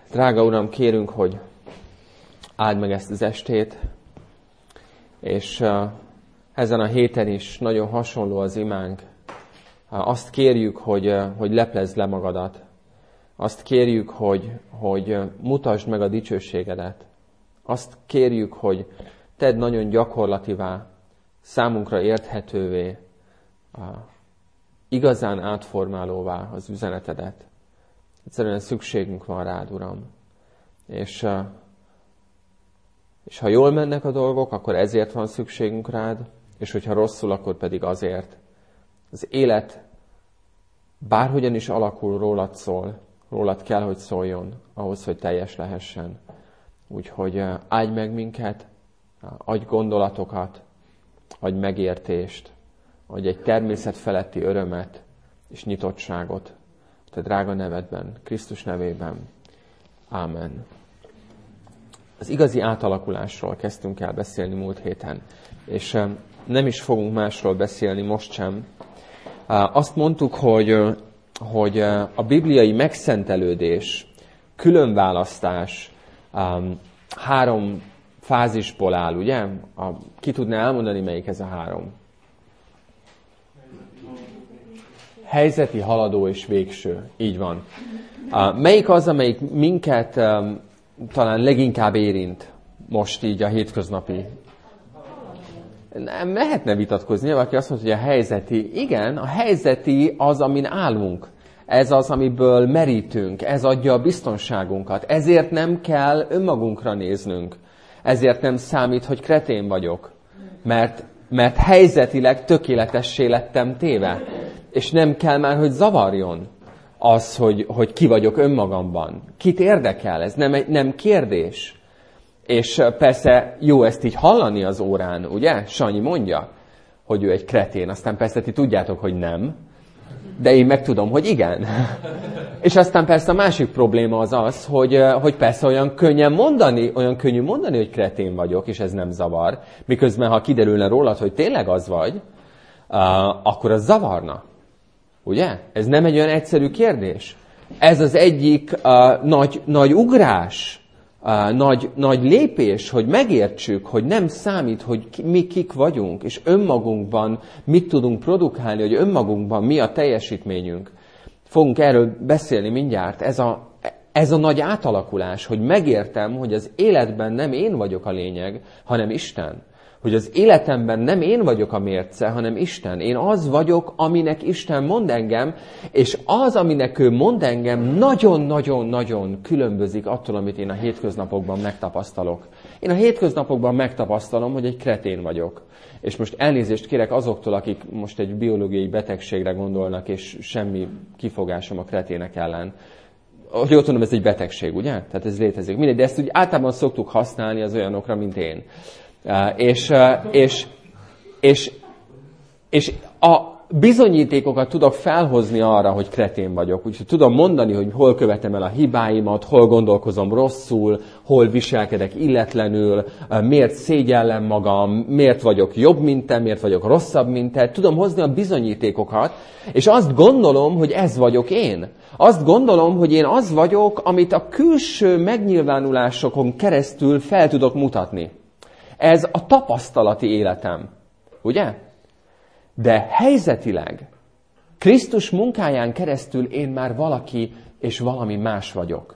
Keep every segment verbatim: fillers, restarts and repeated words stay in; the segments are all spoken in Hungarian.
Drága Uram, kérünk, hogy áld meg ezt az estét, és uh, ezen a héten is nagyon hasonló az imánk. Uh, azt kérjük, hogy, uh, hogy leplezd le magadat. Azt kérjük, hogy, hogy uh, mutasd meg a dicsőségedet. Azt kérjük, hogy tedd nagyon gyakorlativá, számunkra érthetővé, uh, igazán átformálóvá az üzenetedet. Egyszerűen szükségünk van rád, Uram. És, és ha jól mennek a dolgok, akkor ezért van szükségünk rád, és hogyha rosszul, akkor pedig azért. Az élet bárhogyan is alakul, rólad szól, rólad kell, hogy szóljon, ahhoz, hogy teljes lehessen. Úgyhogy áldj meg minket, adj gondolatokat, adj megértést, adj egy természet feletti örömet és nyitottságot. Te drága nevedben, Krisztus nevében. Ámen. Az igazi átalakulásról kezdtünk el beszélni múlt héten, és nem is fogunk másról beszélni most sem. Azt mondtuk, hogy, hogy a bibliai megszentelődés, különválasztás három fázisból áll, ugye? Ki tudná elmondani, melyik ez a három? Helyzeti, haladó és végső. Így van. Uh, melyik az, amelyik minket um, talán leginkább érint most így a hétköznapi? Nem, mehetne vitatkozni, valaki azt mondja, hogy a helyzeti. Igen, a helyzeti az, amin állunk. Ez az, amiből merítünk. Ez adja a biztonságunkat. Ezért nem kell önmagunkra néznünk. Ezért nem számít, hogy kretén vagyok. Mert, mert helyzetileg tökéletessé lettem téve. És nem kell már, hogy zavarjon az, hogy, hogy ki vagyok önmagamban. Kit érdekel? Ez nem, nem kérdés. És persze jó ezt így hallani az órán, ugye? Sanyi mondja, hogy ő egy kretén. Aztán persze ti tudjátok, hogy nem. De én meg tudom, hogy igen. És aztán persze a másik probléma az az, hogy, hogy persze olyan könnyen mondani, olyan könnyű mondani, hogy kretén vagyok, és ez nem zavar. Miközben, ha kiderülne rólad, hogy tényleg az vagy, uh, akkor az zavarna. Ugye? Ez nem egy olyan egyszerű kérdés. Ez az egyik uh, nagy, nagy ugrás, uh, nagy, nagy lépés, hogy megértsük, hogy nem számít, hogy ki, mi kik vagyunk, és önmagunkban mit tudunk produkálni, hogy önmagunkban mi a teljesítményünk. Fogunk erről beszélni mindjárt. Ez a, ez a nagy átalakulás, hogy megértem, hogy az életben nem én vagyok a lényeg, hanem Isten. Hogy az életemben nem én vagyok a mérce, hanem Isten. Én az vagyok, aminek Isten mond engem, és az, aminek ő mond engem, nagyon-nagyon-nagyon különbözik attól, amit én a hétköznapokban megtapasztalok. Én a hétköznapokban megtapasztalom, hogy egy kretén vagyok. És most elnézést kérek azoktól, akik most egy biológiai betegségre gondolnak, és semmi kifogásom a kretének ellen. Hogy jól tudom, ez egy betegség, ugye? Tehát ez létezik. Mindegy, de ezt úgy általában szoktuk használni az olyanokra, mint én. Uh, és, uh, és, és, és a bizonyítékokat tudok felhozni arra, hogy kretén vagyok. Úgyhogy tudom mondani, hogy hol követem el a hibáimat, hol gondolkozom rosszul, hol viselkedek illetlenül, uh, miért szégyellem magam, miért vagyok jobb, mint te, miért vagyok rosszabb, mint te. Tudom hozni a bizonyítékokat, és azt gondolom, hogy ez vagyok én. Azt gondolom, hogy én az vagyok, amit a külső megnyilvánulásokon keresztül fel tudok mutatni. Ez a tapasztalati életem, ugye? De helyzetileg, Krisztus munkáján keresztül én már valaki és valami más vagyok.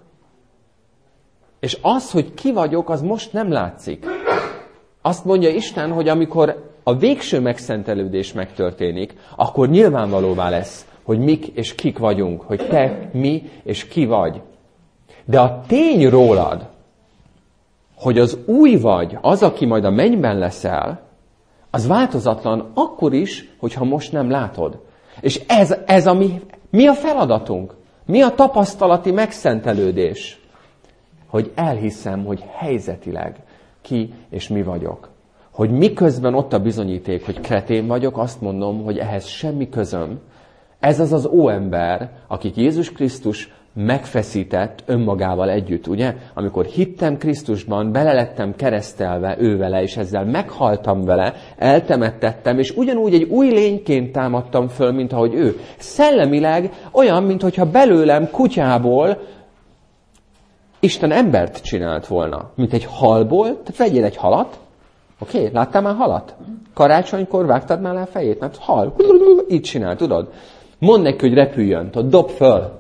És az, hogy ki vagyok, az most nem látszik. Azt mondja Isten, hogy amikor a végső megszentelődés megtörténik, akkor nyilvánvalóvá lesz, hogy mik és kik vagyunk, hogy te, mi és ki vagy. De a tény rólad, hogy az új vagy, az, aki majd a mennyben leszel, az változatlan akkor is, hogyha most nem látod. És ez, ez a mi, mi a feladatunk? Mi a tapasztalati megszentelődés? Hogy elhiszem, hogy helyzetileg ki és mi vagyok. Hogy miközben ott a bizonyíték, hogy kretén vagyok, azt mondom, hogy ehhez semmi közöm. Ez az az óember, akit Jézus Krisztus megfeszített önmagával együtt, ugye? Amikor hittem Krisztusban, belelettem keresztelve ővele, és ezzel meghaltam vele, eltemettettem, és ugyanúgy egy új lényként támadtam föl, mint ahogy ő. Szellemileg olyan, mintha belőlem kutyából Isten embert csinált volna, mint egy halból, tehát vegyél egy halat, oké, okay? Láttál már halat? Karácsonykor vágtad már le a fejét, mert hal, így csinál, tudod? Mondd neki, hogy repüljön, tudod, dob föl.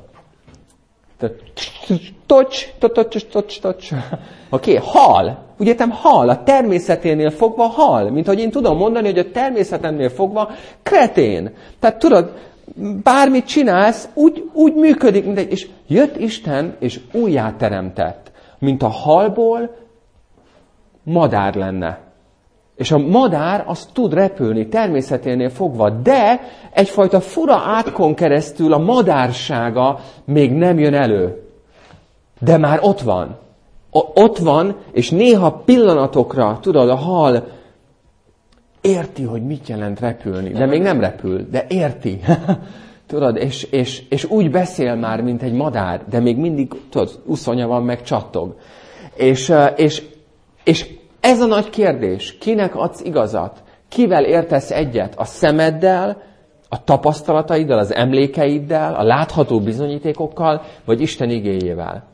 Tocs, tocs, tocs, tocs. Oké, hal. Úgy értem, hal. A természeténél fogva hal. Mint hogy én tudom mondani, hogy a természetemnél fogva kretén. Tehát tudod, bármit csinálsz, úgy, úgy működik, mint egy, és jött Isten, és újjáteremtett. Mint a halból madár lenne. És a madár az tud repülni természeténél fogva, de egyfajta fura átkon keresztül a madársága még nem jön elő. De már ott van. O- ott van, és néha pillanatokra, tudod, a hal érti, hogy mit jelent repülni. De még nem repül, de érti. Tudod, és, és, és úgy beszél már, mint egy madár, de még mindig, tudod, uszonya van, meg csattog. És, és, és ez a nagy kérdés, kinek adsz igazat? Kivel értesz egyet? A szemeddel, a tapasztalataiddal, az emlékeiddel, a látható bizonyítékokkal, vagy Isten igéjével?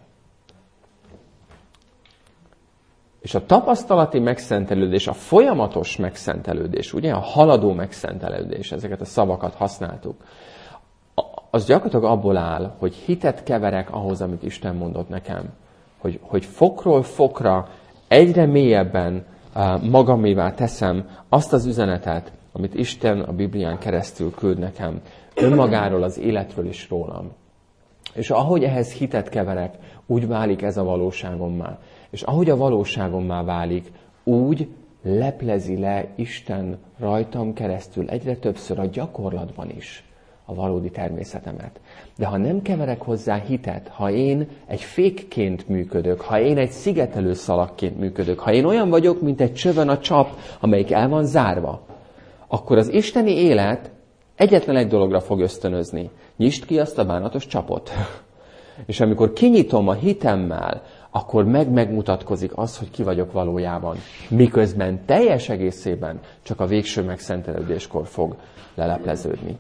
És a tapasztalati megszentelődés, a folyamatos megszentelődés, ugye, a haladó megszentelődés, ezeket a szavakat használtuk, az gyakorlatilag abból áll, hogy hitet keverek ahhoz, amit Isten mondott nekem. Hogy, hogy fokról fokra egyre mélyebben uh, magamévá teszem azt az üzenetet, amit Isten a Biblián keresztül küld nekem, önmagáról, az életről is rólam. És ahogy ehhez hitet keverek, úgy válik ez a valóságommá. És ahogy a valóságommá válik, úgy leplezi le Isten rajtam keresztül egyre többször a gyakorlatban is a valódi természetemet. De ha nem keverek hozzá hitet, ha én egy fékként működök, ha én egy szigetelő szalagként működök, ha én olyan vagyok, mint egy csövön a csap, amelyik el van zárva, akkor az isteni élet egyetlen egy dologra fog ösztönözni. Nyisd ki azt a bánatos csapot. És amikor kinyitom a hitemmel, akkor meg megmutatkozik az, hogy ki vagyok valójában. Miközben teljes egészében csak a végső megszentelődéskor fog lelepleződni.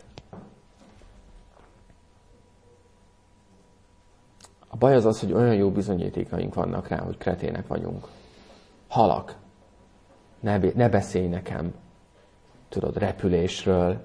A baj az az, hogy olyan jó bizonyítékaink vannak rá, hogy kretének vagyunk. Halak. Ne, ne beszélj nekem, tudod, repülésről.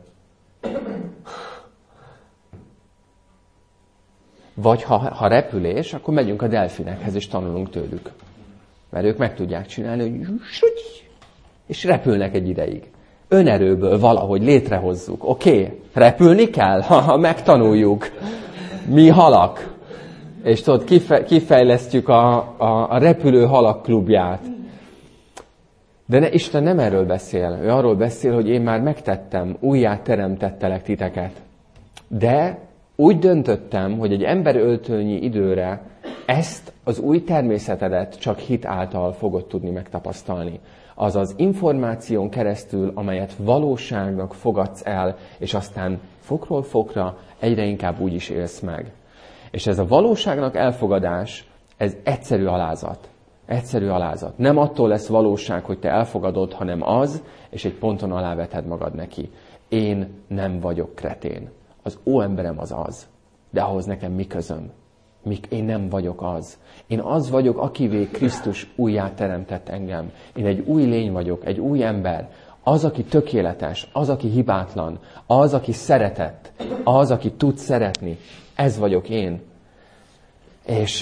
Vagy ha, ha repülés, akkor megyünk a delfinekhez, és tanulunk tőlük. Mert ők meg tudják csinálni, hogy és repülnek egy ideig. Önerőből valahogy létrehozzuk. Oké, okay, repülni kell, ha, ha megtanuljuk. Mi halak. És tudod, kife, kifejlesztjük a, a, a repülő halak klubját. De ne, Isten nem erről beszél. Ő arról beszél, hogy én már megtettem, újjá teremtettelek titeket. De úgy döntöttem, hogy egy emberöltőnyi időre ezt az új természetedet csak hit által fogod tudni megtapasztalni. Azaz információn keresztül, amelyet valóságnak fogadsz el, és aztán fokról fokra egyre inkább úgy is élsz meg. És ez a valóságnak elfogadás, ez egyszerű alázat. Egyszerű alázat. Nem attól lesz valóság, hogy te elfogadod, hanem az, és egy ponton aláveted magad neki. Én nem vagyok kretén. Az óemberem az az. De ahhoz nekem mi közöm? Én nem vagyok az. Én az vagyok, akivé Krisztus újjá teremtett engem. Én egy új lény vagyok, egy új ember. Az, aki tökéletes, az, aki hibátlan, az, aki szeretett, az, aki tud szeretni. Ez vagyok én. És,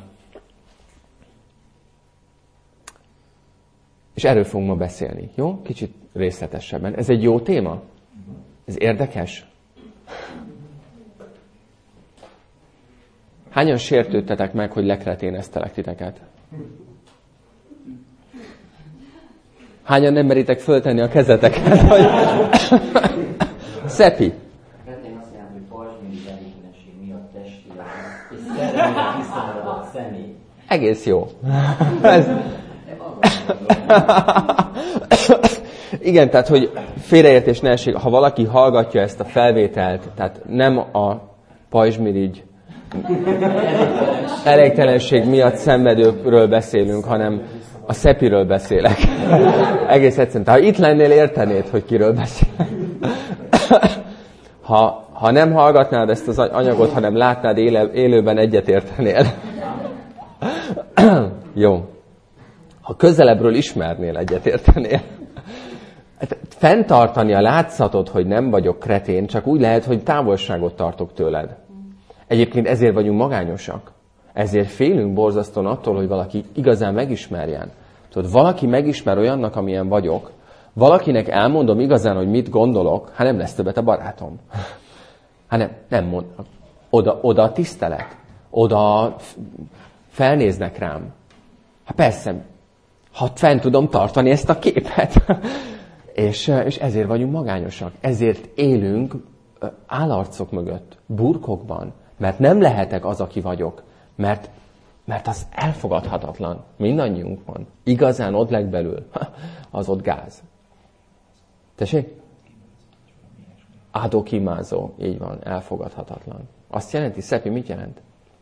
és erről fogunk ma beszélni. Jó? Kicsit részletesebben. Ez egy jó téma? Ez érdekes? Hányan sértődtetek meg, hogy lekreténeztelek titeket? Hányan nem meritek föltenni a kezeteket? Szepi. Kretén azt jelenti, hogy pajzsmirigy elégtelenség miatt testileg és szellemileg visszamaradott személy. Egész jó. Ez... Igen, tehát, hogy félreértés ne essék, ha valaki hallgatja ezt a felvételt, tehát nem a pajzsmirigy elégtelenség miatt szenvedőkről beszélünk, hanem a Szepiről beszélek. Egész egyszerűen. Tehát, ha itt lennél, értenéd, hogy kiről beszélek. Ha, ha nem hallgatnád ezt az anyagot, hanem látnád éle, élőben, egyet értenél. Jó. Ha közelebbről ismernél, egyetértenél. Hát, fenntartani a látszatot, hogy nem vagyok kretén, csak úgy lehet, hogy távolságot tartok tőled. Egyébként ezért vagyunk magányosak. Ezért félünk borzasztóan attól, hogy valaki igazán megismerjen. Tudod, valaki megismer olyannak, amilyen vagyok, valakinek elmondom igazán, hogy mit gondolok, hát nem lesz többet a barátom. Hát nem, nem mond. Oda, oda a tisztelet. Oda felnéznek rám. Hát persze, ha fenn tudom tartani ezt a képet. és, és ezért vagyunk magányosak. Ezért élünk állarcok mögött, burkokban. Mert nem lehetek az, aki vagyok. Mert, mert az elfogadhatatlan. Mindannyiunkban. Igazán ott legbelül. Az ott gáz. Tessék? Adokimázó. Így van. Elfogadhatatlan. Azt jelenti, Szepi, mit jelent?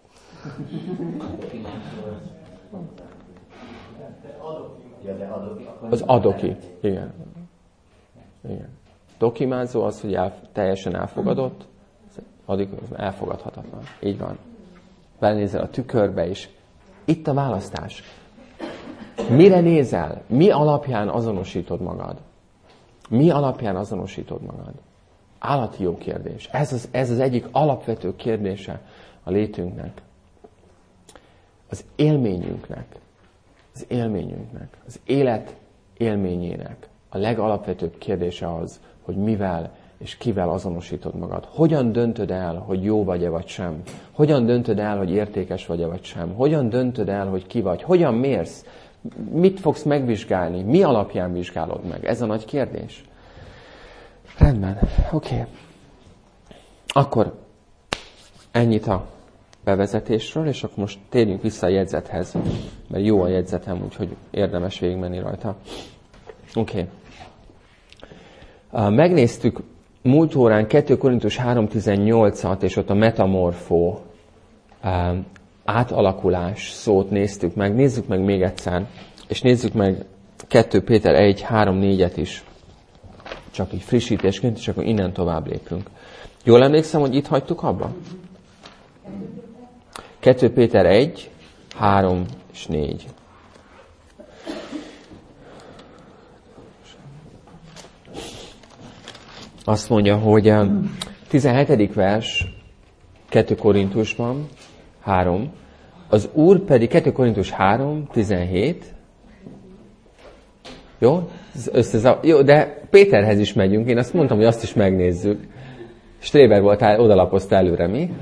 Az adoki. Igen. Igen. Dokimázó az, hogy el, teljesen elfogadott. Addig elfogadhatatlan. Így van. Belenézel a tükörbe is. Itt a választás. Mire nézel? Mi alapján azonosítod magad? Mi alapján azonosítod magad? Állati jó kérdés. Ez az, ez az egyik alapvető kérdése a létünknek. Az élményünknek. Az élményünknek. Az élet élményének. A legalapvetőbb kérdése az, hogy mivel és kivel azonosítod magad. Hogyan döntöd el, hogy jó vagy-e vagy sem? Hogyan döntöd el, hogy értékes vagy-e vagy sem? Hogyan döntöd el, hogy ki vagy? Hogyan mérsz? Mit fogsz megvizsgálni? Mi alapján vizsgálod meg? Ez a nagy kérdés. Rendben, oké. Okay. Akkor ennyit a bevezetésről, és akkor most térjünk vissza a jegyzethez, mert jó a jegyzetem, úgyhogy érdemes végigmenni rajta. Oké. Okay. Megnéztük múlt órán kettő Korintus három tizennyolcat, és ott a metamorfó, átalakulás szót néztük meg. Nézzük meg még egyszer, és nézzük meg kettő Péter egy három négyet is. Csak így frissítésként, és akkor innen tovább lépünk. Jól emlékszem, hogy itt hagytuk abba? kettő Péter egy három és négy. Azt mondja, hogy a tizenhetedik vers kettő Korintusban, három. Az Úr pedig kettő Korintus három tizenhét. Jó? Összeza... Jó, de Péterhez is megyünk. Én azt mondtam, hogy azt is megnézzük. Stréber voltál, odalapoztál előre, mi?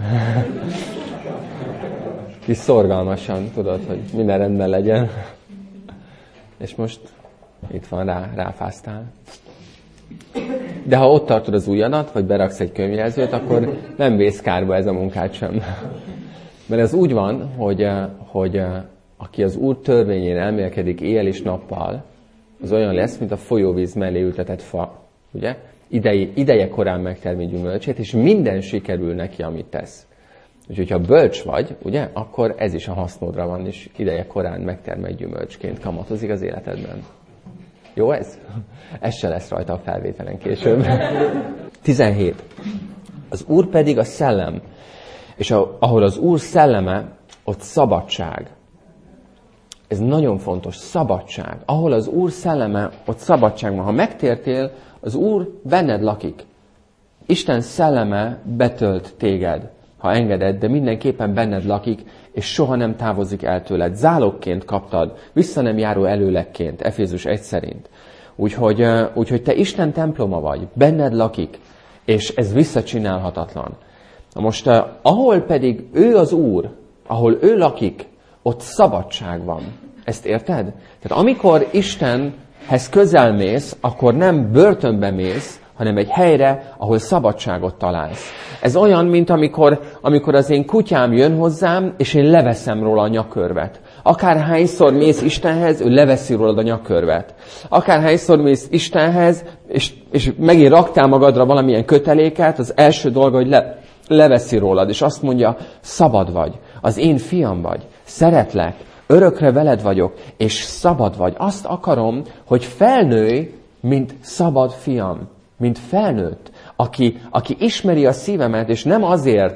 Kis szorgalmasan, tudod, hogy minden rendben legyen. És most itt van, rá, ráfáztál. De ha ott tartod az ujjadat, vagy beraksz egy könyvjelzőt, akkor nem vész kárba ez a munkát sem. Mert ez úgy van, hogy, hogy aki az Úr törvényén elmélkedik éjjel és nappal, az olyan lesz, mint a folyóvíz mellé ültetett fa. Ugye? Ideje, ideje korán megtermi gyümölcsét, és minden sikerül neki, amit tesz. Úgyhogy, ha bölcs vagy, ugye, akkor ez is a hasznodra van, és ideje korán megtermel gyümölcsként kamatozik az életedben. Jó ez? Ez se lesz rajta a felvételen később. tizenhét. Az Úr pedig a szellem, és a, ahol az Úr szelleme, ott szabadság. Ez nagyon fontos, szabadság. Ahol az Úr szelleme, ott szabadság van. Ha megtértél, az Úr benned lakik. Isten szelleme betölt téged, ha engeded, de mindenképpen benned lakik, és soha nem távozik el tőled. Zálogként kaptad, vissza nem járó előlegként, Efézus egy szerint. Úgyhogy, úgyhogy te Isten temploma vagy, benned lakik, és ez visszacsinálhatatlan. Na most, ahol pedig ő az Úr, ahol ő lakik, ott szabadság van. Ezt érted? Tehát amikor Istenhez közel mész, akkor nem börtönbe mész, hanem egy helyre, ahol szabadságot találsz. Ez olyan, mint amikor, amikor az én kutyám jön hozzám, és én leveszem róla a nyakörvet. Akárhányszor mész Istenhez, ő leveszi rólad a nyakörvet. Akárhányszor mész Istenhez, és, és megint raktál magadra valamilyen köteléket, az első dolga, hogy le, leveszi rólad, és azt mondja, szabad vagy, az én fiam vagy, szeretlek, örökre veled vagyok, és szabad vagy. Azt akarom, hogy felnőj, mint szabad fiam, mint felnőtt, aki, aki ismeri a szívemet, és nem azért,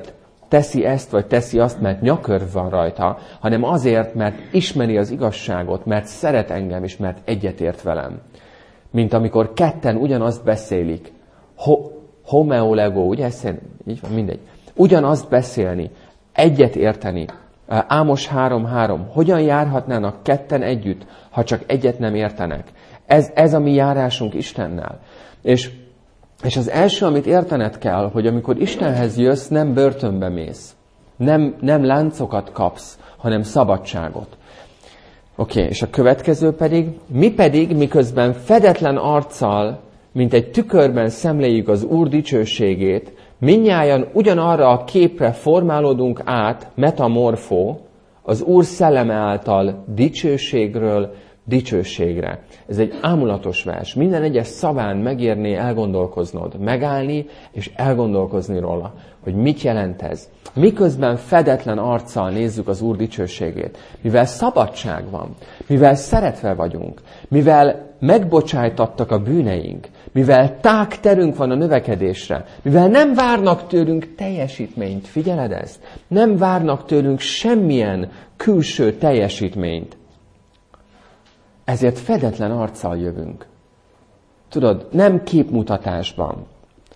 teszi ezt, vagy teszi azt, mert nyakörv van rajta, hanem azért, mert ismeri az igazságot, mert szeret engem, és mert egyetért velem. Mint amikor ketten ugyanazt beszélik. Ho, homeolego, ugye? Így van, mindegy. Ugyanazt beszélni, egyet érteni. Ámos három három. Hogyan járhatnának ketten együtt, ha csak egyet nem értenek? Ez, ez a mi járásunk Istennel. És, és az első, amit értened kell, hogy amikor Istenhez jössz, nem börtönbe mész. Nem, nem láncokat kapsz, hanem szabadságot. Oké, okay, és a következő pedig, mi pedig, miközben fedetlen arccal, mint egy tükörben szemléljük az Úr dicsőségét, mindnyájan ugyanarra a képre formálódunk át, metamorfó, az Úr szelleme által dicsőségről dicsőségre. Ez egy ámulatos vers. Minden egyes szaván megérné elgondolkoznod, megállni és elgondolkozni róla, hogy mit jelent ez. Miközben fedetlen arccal nézzük az Úr dicsőségét, mivel szabadság van, mivel szeretve vagyunk, mivel megbocsájtattak a bűneink, mivel tág terünk van a növekedésre, mivel nem várnak tőlünk teljesítményt, figyeled ezt? Nem várnak tőlünk semmilyen külső teljesítményt. Ezért fedetlen arccal jövünk. Tudod, nem képmutatásban.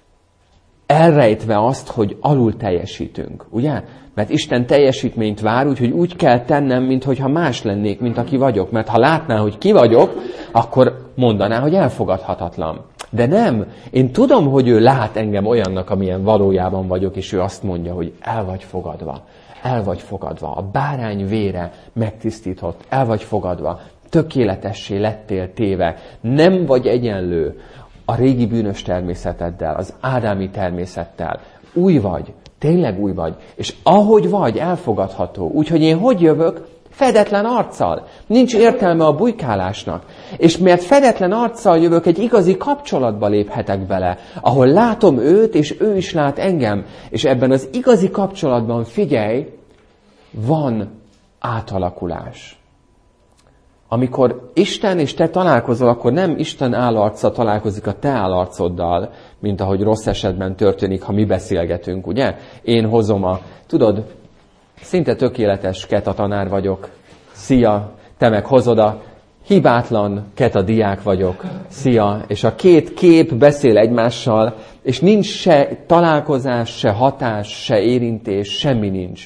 Elrejtve azt, hogy alul teljesítünk, ugye? Mert Isten teljesítményt vár, úgyhogy úgy kell tennem, mintha más lennék, mint aki vagyok. Mert ha látná, hogy ki vagyok, akkor mondaná, hogy elfogadhatatlan. De nem. Én tudom, hogy ő lát engem olyannak, amilyen valójában vagyok, és ő azt mondja, hogy el vagy fogadva. El vagy fogadva. A bárány vére megtisztított. El vagy fogadva. Tökéletessé lettél téve. Nem vagy egyenlő a régi bűnös természeteddel, az ádámi természettel. Új vagy. Tényleg új vagy. És ahogy vagy, elfogadható. Úgyhogy én hogy jövök? Fedetlen arccal. Nincs értelme a bujkálásnak. És mert fedetlen arccal jövök, egy igazi kapcsolatba léphetek bele, ahol látom őt, és ő is lát engem. És ebben az igazi kapcsolatban, figyelj, van átalakulás. Amikor Isten és te találkozol, akkor nem Isten állarca találkozik a te állarcoddal, mint ahogy rossz esetben történik, ha mi beszélgetünk, ugye? Én hozom a, tudod, szinte tökéletes keta tanár vagyok, szia, te meg hozod a hibátlan keta diák vagyok, szia, és a két kép beszél egymással, és nincs se találkozás, se hatás, se érintés, semmi nincs.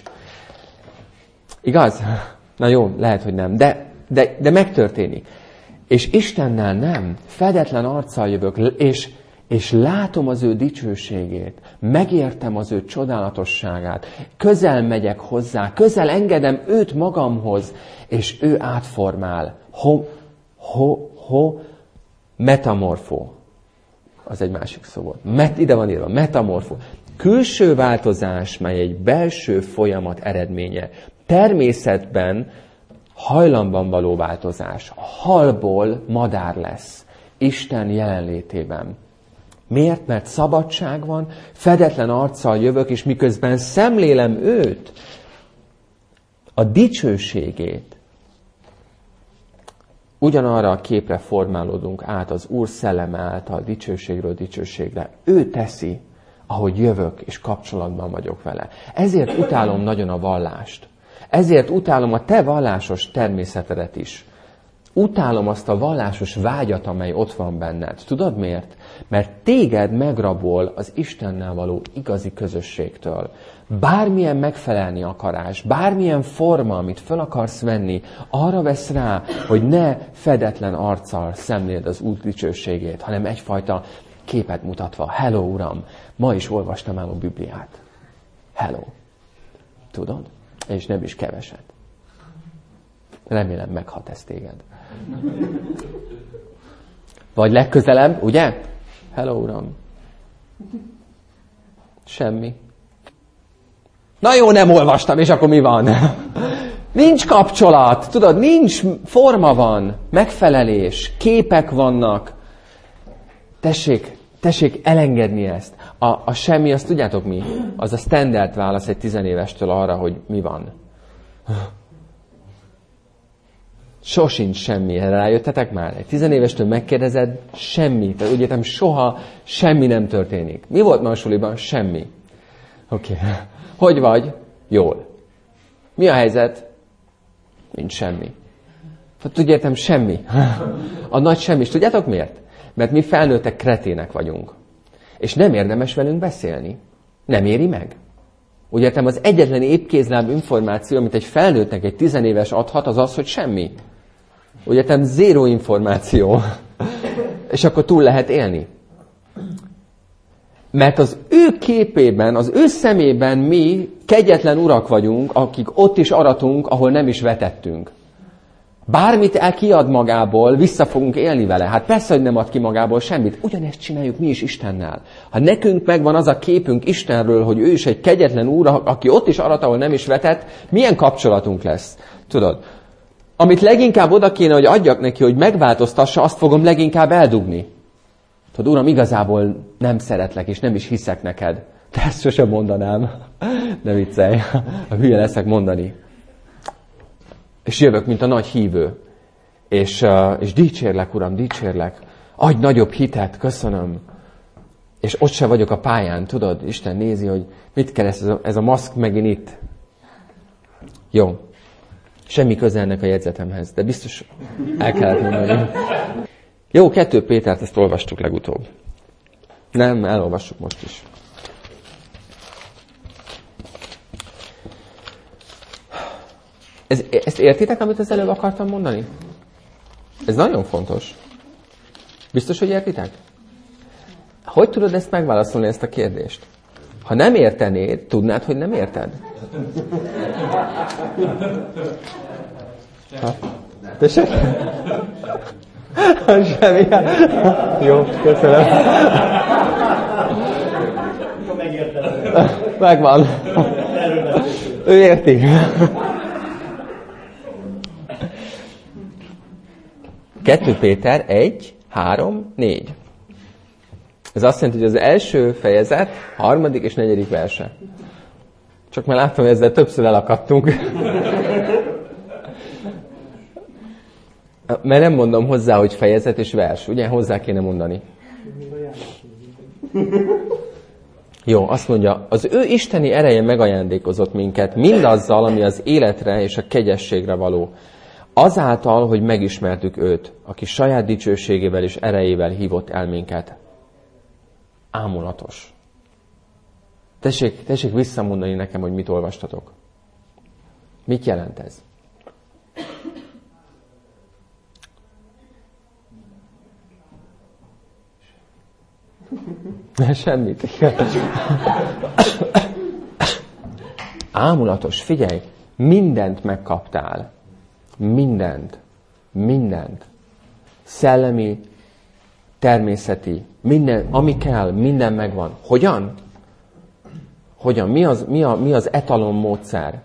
Igaz? Na jó, lehet, hogy nem, de De, de megtörténik. És Istennel nem. Fedetlen arccal jövök, és, és látom az ő dicsőségét. Megértem az ő csodálatosságát. Közel megyek hozzá, közel engedem őt magamhoz, és ő átformál. Ho, ho, ho, metamorfó. Az egy másik szó volt. Met, ide van írva, metamorfó. Külső változás, mely egy belső folyamat eredménye. Természetben hajlamban való változás. A halból madár lesz. Isten jelenlétében. Miért? Mert szabadság van, fedetlen arccal jövök, és miközben szemlélem őt, a dicsőségét, ugyanarra a képre formálódunk át az Úr szelleme által, dicsőségről dicsőségre. Ő teszi, ahogy jövök, és kapcsolatban vagyok vele. Ezért utálom nagyon a vallást. Ezért utálom a te vallásos természetedet is. Utálom azt a vallásos vágyat, amely ott van benned. Tudod miért? Mert téged megrabol az Istennel való igazi közösségtől. Bármilyen megfelelni akarás, bármilyen forma, amit fel akarsz venni, arra vesz rá, hogy ne fedetlen arccal szemléld az Úr dicsőségét, hanem egyfajta képet mutatva. Hello, Uram! Ma is olvastam el a Bibliát. Hello! Tudod? És nem is keveset. Remélem meghat ez téged. Vagy legközelebb, ugye? Hello, Uram. Semmi. Na jó, nem olvastam, és akkor mi van? Nincs kapcsolat, tudod, nincs forma van, megfelelés, képek vannak. Tessék, tessék elengedni ezt. A, a semmi, azt tudjátok mi? Az a standard válasz egy tizenévestől arra, hogy mi van. Sosincs semmi. Rájöttetek már? Egy tizenévestől megkérdezed, semmi. Tehát úgy értem, soha semmi nem történik. Mi volt ma a suliban? Semmi. Oké. Okay. Hogy vagy? Jól. Mi a helyzet? Nincs semmi. Tudjátok, semmi. A nagy semmi. És tudjátok miért? Mert mi felnőttek kretének vagyunk. És nem érdemes velünk beszélni. Nem éri meg. Ugye értem, az egyetlen épkézláb információ, amit egy felnőttnek egy tizenéves adhat, az az, hogy semmi. Ugye értem, zéró információ. És akkor túl lehet élni. Mert az ő képében, az ő szemében mi kegyetlen urak vagyunk, akik ott is aratunk, ahol nem is vetettünk. Bármit el kiad magából, vissza fogunk élni vele. Hát persze, hogy nem ad ki magából semmit. Ugyanezt csináljuk mi is Istennel. Ha nekünk megvan az a képünk Istenről, hogy ő is egy kegyetlen úr, aki ott is arat, ahol nem is vetett, milyen kapcsolatunk lesz? Tudod? Amit leginkább oda kéne, hogy adjak neki, hogy megváltoztassa, azt fogom leginkább eldugni. Tudod, Uram, igazából nem szeretlek, és nem is hiszek neked. De ezt sosem mondanám. Ne viccelj. A hülye leszek mondani. És jövök, mint a nagy hívő. És, uh, és dicsérlek, Uram, dicsérlek. Adj nagyobb hitet, köszönöm. És ott se vagyok a pályán, tudod? Isten nézi, hogy mit keres ez a, ez a maszk megint itt. Jó. Semmi köze ennek a jegyzetemhez, de biztos el kellett mondani. Jó, kettő Pétert, ezt olvastuk legutóbb. Nem, elolvassuk most is. Ez, ezt értitek, amit az előbb akartam mondani? Ez nagyon fontos. Biztos, hogy értitek? Hogy tudod ezt megválaszolni, ezt a kérdést? Ha nem értenéd, tudnád, hogy nem érted? Ha? Tessék? Semmi. Jó, köszönöm. Megvan. Ő érti. kettő Péter egy, három, négy. Ez azt jelenti, hogy az első fejezet, harmadik és negyedik verse. Csak már láttam, hogy ezzel többször elakadtunk. Mert nem mondom hozzá, hogy fejezet és vers. Ugye? Hozzá kéne mondani. Jó, azt mondja, az ő isteni ereje megajándékozott minket mindazzal, ami az életre és a kegyességre való. Azáltal, hogy megismertük őt, aki saját dicsőségével és erejével hívott el minket. Ámulatos. Tessék, tessék visszamondani nekem, hogy mit olvastatok. Mit jelent ez? Semmit. Ámulatos, figyelj, mindent megkaptál. Mindent. Mindent. Szellemi, természeti, minden, ami kell, minden megvan. Hogyan? Hogyan? Mi az, mi a, mi az etalon módszer?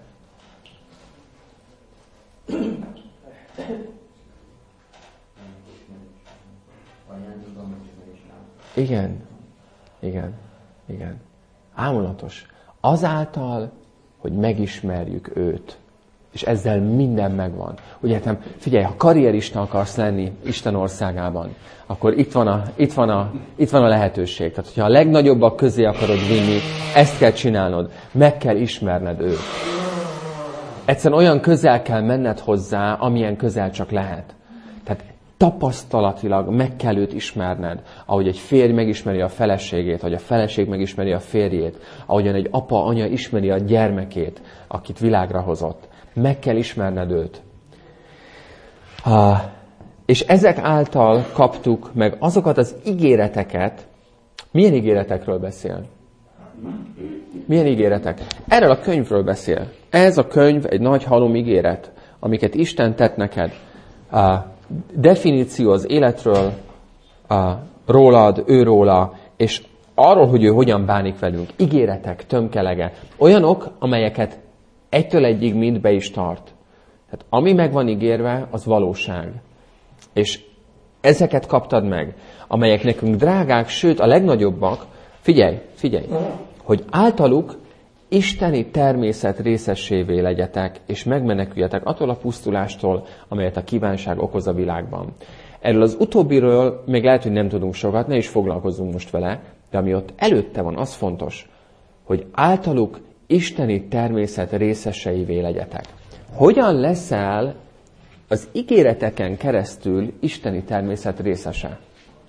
Igen. Igen. Igen. Ámulatos. Azáltal, hogy megismerjük őt. És ezzel minden megvan. Ugye értem, figyelj, ha karrierista akarsz lenni Isten országában, akkor itt van a, itt van a, itt van a lehetőség. Tehát, hogyha a legnagyobbak közé akarod vinni, ezt kell csinálnod. Meg kell ismerned őt. Egyszerűen olyan közel kell menned hozzá, amilyen közel csak lehet. Tehát tapasztalatilag meg kell őt ismerned, ahogy egy férj megismeri a feleségét, vagy a feleség megismeri a férjét, ahogyan egy apa, anya ismeri a gyermekét, akit világra hozott. Meg kell ismerned őt. Ah, és ezek által kaptuk meg azokat az ígéreteket. Milyen ígéretekről beszél? Milyen ígéretek? Erről a könyvről beszél. Ez a könyv egy nagy halom ígéret, amiket Isten tett neked. Ah, definíció az életről, ah, rólad, őróla, és arról, hogy ő hogyan bánik velünk. Ígéretek, tömkelege. Olyanok, amelyeket egytől egyig mind be is tart. Tehát ami meg van ígérve, az valóság. És ezeket kaptad meg, amelyek nekünk drágák, sőt a legnagyobbak, figyelj, figyelj, hogy általuk isteni természet részessévé legyetek, és megmeneküljetek attól a pusztulástól, amelyet a kívánság okoz a világban. Erről az utóbbiről még lehet, hogy nem tudunk sokat, ne is foglalkozzunk most vele, de ami ott előtte van, az fontos, hogy általuk isteni természet részeseivé legyetek. Hogyan leszel az ígéreteken keresztül isteni természet részese?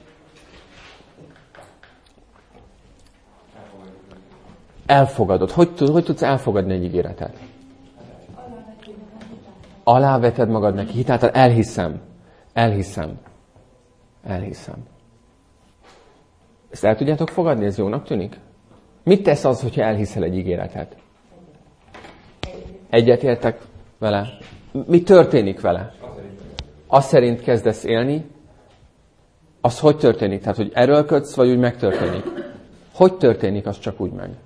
Elfogadod. Hogy, hogy tudsz elfogadni egy ígéretet? Aláveted magad neki. Hitáltal elhiszem. Elhiszem. Elhiszem. Ezt el tudjátok fogadni? Ez jónak tűnik? Mit tesz az, hogyha elhiszel egy ígéretet? Egyetértek vele? Mi történik vele? Azt szerint kezdesz élni? Az hogy történik? Tehát, hogy erőlködsz, vagy úgy megtörténik? Hogy történik, az csak úgy meg?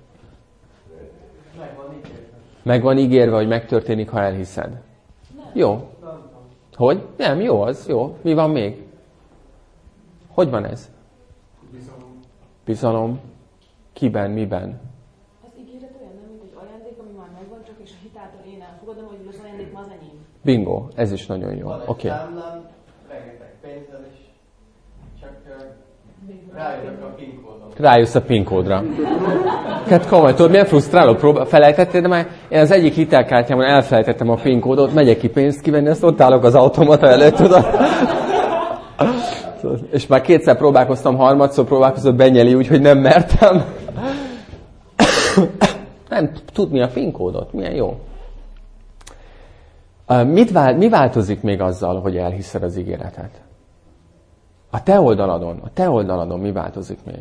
Meg van ígérve, hogy megtörténik, ha elhiszed. Jó. Hogy? Nem, jó az, jó. Mi van még? Hogy van ez? Bizalom. Bizalom. Kiben, miben? Az ígéret olyan, nem, mint egy ajándék, ami már megvan, csak és a hitáltal én elfogadom, hogy az ajándék ma az enyém. Bingo, ez is nagyon jó. Van egy Oké. számlám, rengeteg pénzzel, és csak uh, rájövök a PIN kódon. Rájössz a PIN kódra. Hát komoly, tudod, milyen frusztráló próba? Felejtettél, de már én az egyik hitelkártyámon elfelejtettem a PIN kódot, megyek ki pénzt kivenni, azt ott állok az automata előtt, tudod? És már kétszer próbálkoztam, harmadszor próbálkozom, benyeli, úgyhogy nem mertem. Nem tudni a PIN kódot, milyen jó. Mit vált, mi változik még azzal, hogy elhiszed az ígéretet? A te oldaladon, a te oldaladon mi változik még?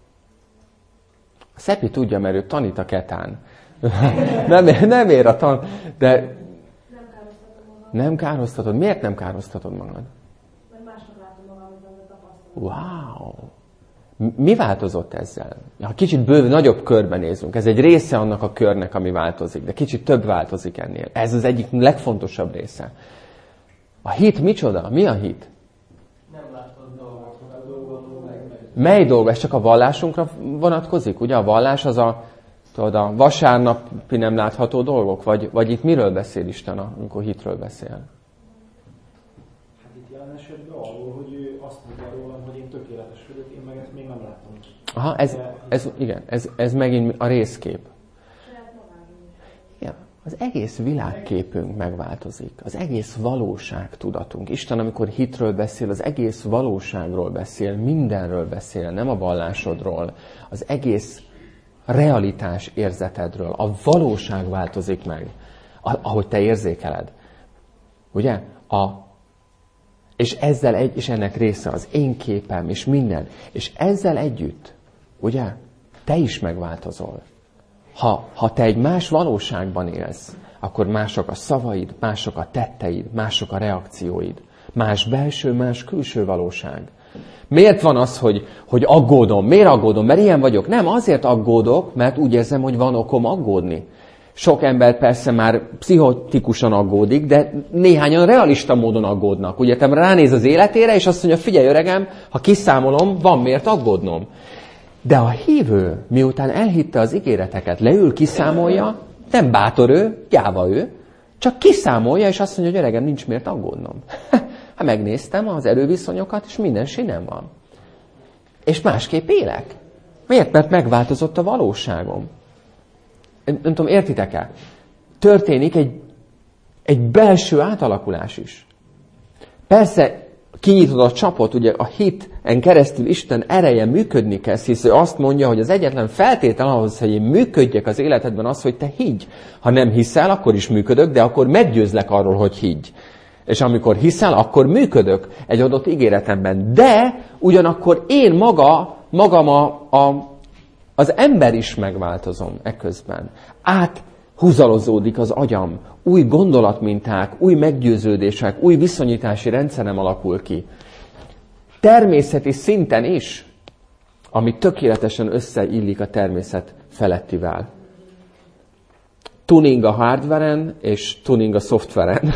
A Szepi tudja, mert ő tanít a ketán. nem, nem ér a tan... De Nem károsztatom magam. nem károsztatod? Miért nem károsztatod magad? Mert másnak látom magam, amit nem tapasztalom. Wow! Mi változott ezzel? Ha kicsit bőv, nagyobb körben nézünk, ez egy része annak a körnek, ami változik, de kicsit több változik ennél. Ez az egyik legfontosabb része. A hit micsoda? Mi a hit? Nem látod dolgokat, a dolgozó meg meg. Mely dolga? Ez csak a vallásunkra vonatkozik? Ugye a vallás az a, tudod, a vasárnapi nem látható dolgok? Vagy, vagy itt miről beszél Isten, amikor hitről beszél? Hát itt jelen esetben arról, hogy ő azt mondja rólam, hogy én tökéletes vagyok, én meg ezt még nem láttam. Aha, ez, ez, igen, ez, ez megint a részkép. Ja, az egész világképünk megváltozik. Az egész valóságtudatunk. Isten, amikor hitről beszél, az egész valóságról beszél, mindenről beszél, nem a vallásodról. Az egész realitás érzetedről. A valóság változik meg, ahogy te érzékeled. Ugye? A, és ezzel egy, és ennek része az én képem, és minden. És ezzel együtt, ugye? Te is megváltozol. Ha, ha te egy más valóságban élsz, akkor mások a szavaid, mások a tetteid, mások a reakcióid. Más belső, más külső valóság. Miért van az, hogy, hogy aggódom? Miért aggódom? Mert ilyen vagyok. Nem, azért aggódok, mert úgy érzem, hogy van okom aggódni. Sok ember persze már pszichotikusan aggódik, de néhányan realista módon aggódnak. Ugye te ránéz az életére, és azt mondja, figyelj öregem, ha kiszámolom, van miért aggódnom. De a hívő, miután elhitte az ígéreteket, leül, kiszámolja, nem bátor ő, gyáva ő, csak kiszámolja, és azt mondja, hogy öregem, nincs miért aggódnom. Hát megnéztem az erőviszonyokat, és minden sinem van. És másképp élek. Miért? Mert megváltozott a valóságom. Nem tudom, értitek-e? Történik egy, egy belső átalakulás is. Persze, kinyitod a csapot, ugye a hiten keresztül Isten ereje működni kezd, hisz ő azt mondja, hogy az egyetlen feltétel ahhoz, hogy én működjek az életedben az, hogy te higgy. Ha nem hiszel, akkor is működök, de akkor meggyőzlek arról, hogy higgy. És amikor hiszel, akkor működök egy adott ígéretemben. De ugyanakkor én maga, magam a, a, az ember is megváltozom eközben. Áthúzalozódik az agyam. Új gondolatminták, új meggyőződések, új viszonyítási rendszerem alakul ki. Természeti szinten is, ami tökéletesen összeillik a természet felettivel. Tuning a hardveren és tuning a szoftveren.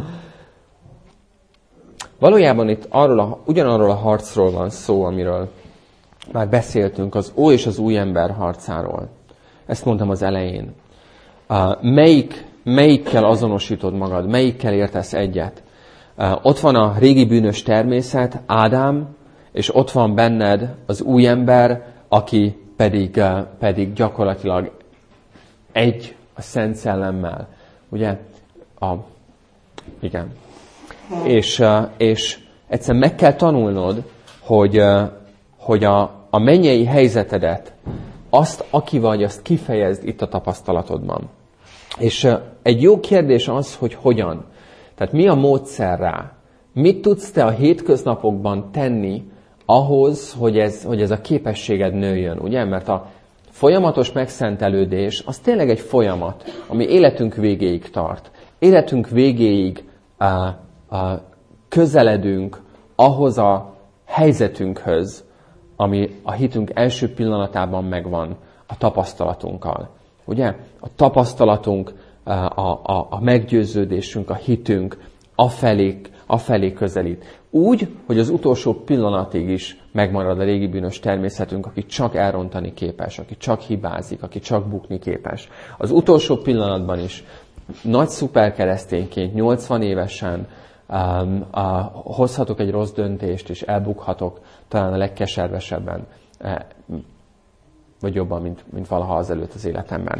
Valójában itt arról a, ugyanarról a harcról van szó, amiről már beszéltünk, az ó és az új ember harcáról. Ezt mondtam az elején. Uh, melyik, melyikkel azonosítod magad, melyikkel értesz egyet? Uh, ott van a régi bűnös természet, Ádám, és ott van benned az új ember, aki pedig, uh, pedig gyakorlatilag egy a Szent Szellemmel. Ugye? A, igen. És, és egyszerűen meg kell tanulnod, hogy, hogy a, a mennyei helyzetedet, azt, aki vagy, azt kifejezd itt a tapasztalatodban. És egy jó kérdés az, hogy hogyan. Tehát mi a módszer rá? Mit tudsz te a hétköznapokban tenni ahhoz, hogy ez, hogy ez a képességed nőjön, ugye? Mert a folyamatos megszentelődés az tényleg egy folyamat, ami életünk végéig tart. Életünk végéig uh, uh, közeledünk ahhoz a helyzetünkhöz, ami a hitünk első pillanatában megvan a tapasztalatunkkal. Ugye? A tapasztalatunk, a, a, a meggyőződésünk, a hitünk afelé, afelé közelít. Úgy, hogy az utolsó pillanatig is megmarad a régi bűnös természetünk, aki csak elrontani képes, aki csak hibázik, aki csak bukni képes. Az utolsó pillanatban is nagy szuperkeresztényként, nyolcvan évesen um, uh, hozhatok egy rossz döntést, és elbukhatok talán a legkeservesebben, uh, vagy jobban, mint, mint valaha azelőtt az életemben.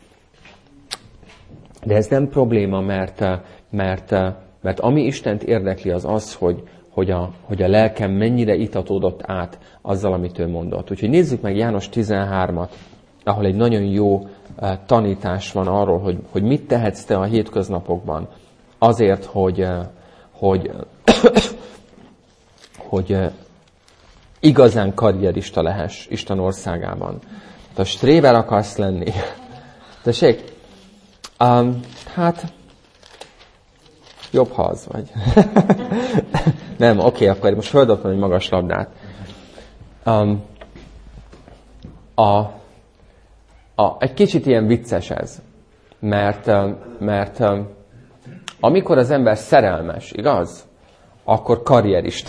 De ez nem probléma, mert, mert, mert ami Istent érdekli, az az, hogy, hogy, a, hogy a lelkem mennyire itatódott át azzal, amit ő mondott. Úgyhogy nézzük meg János tizenhármat, ahol egy nagyon jó tanítás van arról, hogy, hogy mit tehetsz te a hétköznapokban azért, hogy, hogy, hogy igazán karrierista lehess Isten országában. Ha stréber akarsz lenni, tessék, um, hát jobb, ha az vagy. Nem, oké, okay, akkor most földobtam egy magas labdát. Um, a, a, egy kicsit ilyen vicces ez, mert, mert um, amikor az ember szerelmes, igaz? Akkor karrierista.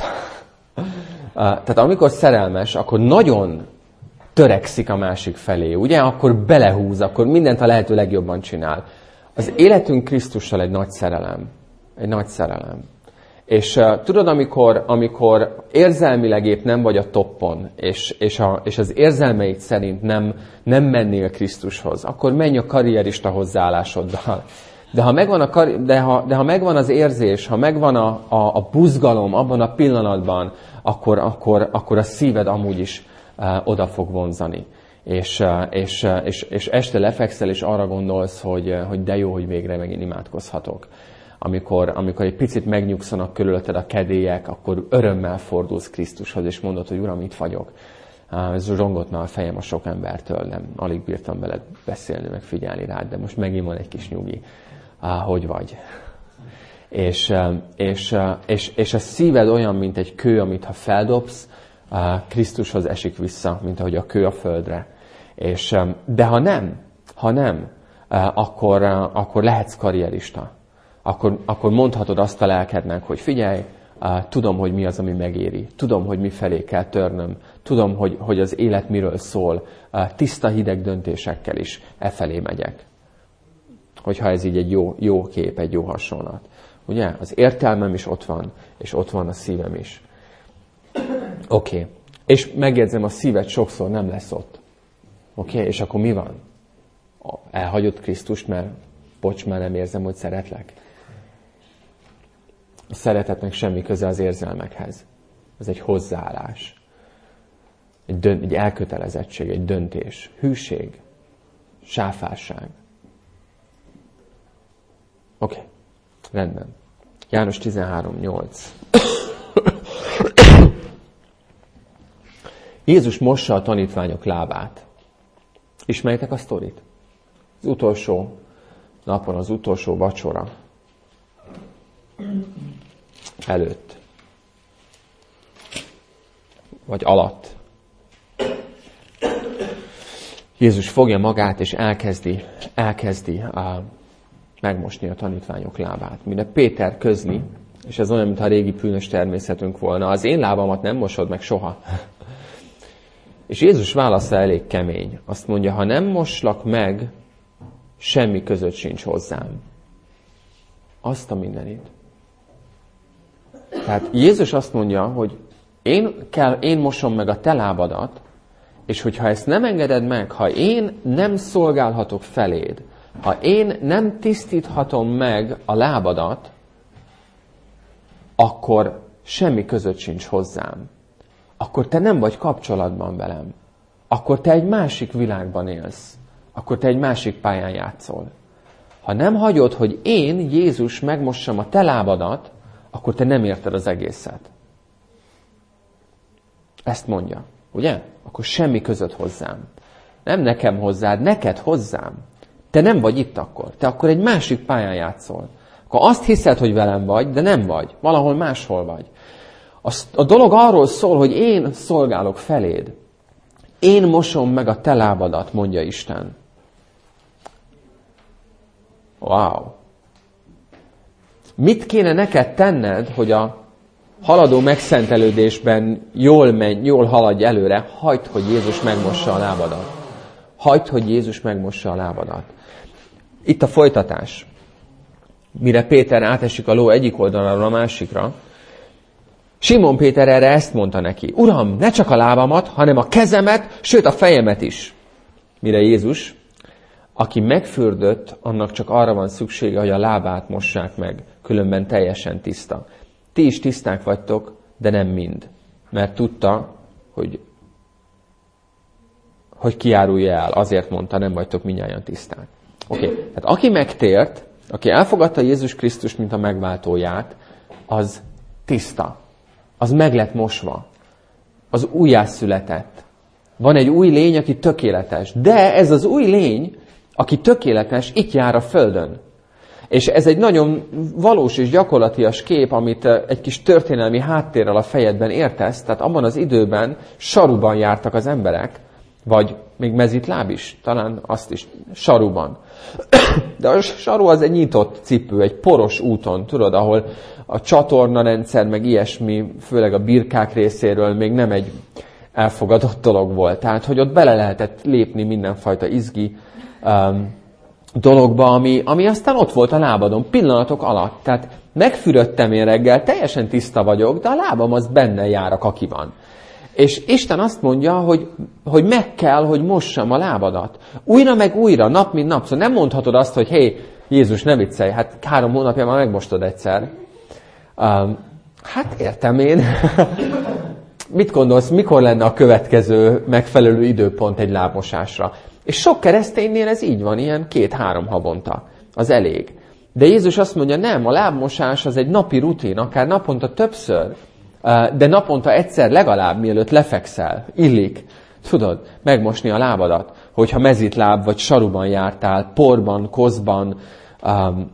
Tehát amikor szerelmes, akkor nagyon törekszik a másik felé, ugye? Akkor belehúz, akkor mindent a lehető legjobban csinál. Az életünk Krisztussal egy nagy szerelem. Egy nagy szerelem. És uh, tudod, amikor, amikor érzelmileg épp nem vagy a toppon, és, és, a, és az érzelmeid szerint nem, nem mennél Krisztushoz, akkor menj a karrierista hozzáállásoddal. De ha megvan, a kar- de ha, de ha megvan az érzés, ha megvan a, a, a buzgalom abban a pillanatban, akkor, akkor, akkor a szíved amúgy is uh, oda fog vonzani. És, uh, és, uh, és, és este lefekszel, és arra gondolsz, hogy, uh, hogy de jó, hogy végre megint imádkozhatok. Amikor, amikor egy picit megnyugszanak körülötted a kedélyek, akkor örömmel fordulsz Krisztushoz, és mondod, hogy Uram, itt vagyok. Uh, ez zsongott már a fejem a sok embertől, nem, alig bírtam veled beszélni, meg figyelni rád, de most megint van egy kis nyugi. Ah, hogy vagy. És, és, és, és a szíved olyan, mint egy kő, amit ha feldobsz, Krisztushoz esik vissza, mint ahogy a kő a földre. És, de ha nem, ha nem, akkor, akkor lehetsz karrierista. Akkor, akkor mondhatod azt a lelkednek, hogy figyelj, tudom, hogy mi az, ami megéri. Tudom, hogy mi felé kell törnöm. Tudom, hogy, hogy az élet miről szól. Tiszta hideg döntésekkel is e felé megyek. Hogyha ez így egy jó, jó kép, egy jó hasonlat. Ugye? Az értelmem is ott van, és ott van a szívem is. Oké. Okay. És megjegyzem, a szíved sokszor nem lesz ott. Oké? Okay? És akkor mi van? Elhagyod Krisztust, mert bocs, már nem érzem, hogy szeretlek. A szeretetnek semmi köze az érzelmekhez. Ez egy hozzáállás. Egy, dönt, egy elkötelezettség, egy döntés. Hűség. Sáfárság. Oké, okay. Rendben. János tizenhárom nyolc. Jézus mossa a tanítványok lábát. Ismeritek a sztorit? Az utolsó napon, az utolsó vacsora előtt. Vagy alatt. Jézus fogja magát, és elkezdi, elkezdi a megmosni a tanítványok lábát. Mire Péter közli, és ez olyan, mintha a régi bűnös természetünk volna, az én lábamat nem mosod meg soha. És Jézus válasza elég kemény. Azt mondja, ha nem moslak meg, semmi között sincs hozzám. Azt a mindenit. Tehát Jézus azt mondja, hogy én, kell, én mosom meg a te lábadat, És hogyha ezt nem engeded meg, ha én nem szolgálhatok feléd, ha én nem tisztíthatom meg a lábadat, akkor semmi között sincs hozzám. Akkor te nem vagy kapcsolatban velem. Akkor te egy másik világban élsz. Akkor te egy másik pályán játszol. Ha nem hagyod, hogy én, Jézus, megmossam a te lábadat, akkor te nem érted az egészet. Ezt mondja, ugye? Akkor semmi között hozzám. Nem nekem hozzád, neked hozzám. Te nem vagy itt akkor. Te akkor egy másik pályán játszol. Akkor azt hiszed, hogy velem vagy, de nem vagy. Valahol máshol vagy. A dolog arról szól, hogy én szolgálok feléd. Én mosom meg a te lábadat, mondja Isten. Wow! Mit kéne neked tenned, hogy a haladó megszentelődésben jól menj, jól haladj előre? Hagyd, hogy Jézus megmossa a lábadat. Hagyd, hogy Jézus megmossa a lábadat. Itt a folytatás. Mire Péter átesik a ló egyik oldaláról a másikra, Simon Péter erre ezt mondta neki. Uram, ne csak a lábamat, hanem a kezemet, sőt a fejemet is. Mire Jézus, aki megfürdött, annak csak arra van szüksége, hogy a lábát mossák meg, különben teljesen tiszta. Ti is tiszták vagytok, de nem mind. Mert tudta, hogy, hogy kiárulja el. Azért mondta, nem vagytok mindnyájan tiszták. Oké, okay. Tehát aki megtért, aki elfogadta Jézus Krisztust, mint a megváltóját, az tiszta. Az meg lett mosva. Az újjászületett. Van egy új lény, aki tökéletes. De ez az új lény, aki tökéletes, itt jár a földön. És ez egy nagyon valós és gyakorlatias kép, amit egy kis történelmi háttérrel a fejedben értesz. Tehát abban az időben saruban jártak az emberek, vagy még mezitláb is, talán azt is, saruban. De a saru az egy nyitott cipő, egy poros úton, tudod, ahol a csatornarendszer, meg ilyesmi, főleg a birkák részéről még nem egy elfogadott dolog volt. Tehát, hogy ott bele lehetett lépni mindenfajta izgi um, dologba, ami, ami aztán ott volt a lábadon, pillanatok alatt. Tehát megfürödtem én reggel, teljesen tiszta vagyok, de a lábam az benne jár a kakiban. És Isten azt mondja, hogy, hogy meg kell, hogy mossam a lábadat. Újra meg újra, nap mint nap. Szóval nem mondhatod azt, hogy hé, Jézus, ne viccelj, hát három hónapja már megmostod egyszer. Um, hát értem én. Mit gondolsz, mikor lenne a következő megfelelő időpont egy lábmosásra? És sok kereszténynél ez így van, ilyen két-három havonta. Az elég. De Jézus azt mondja, nem, a lábmosás az egy napi rutin, akár naponta többször, de naponta egyszer legalább, mielőtt lefekszel, illik, tudod, megmosni a lábadat, hogyha mezitláb vagy saruban jártál, porban, koszban, um,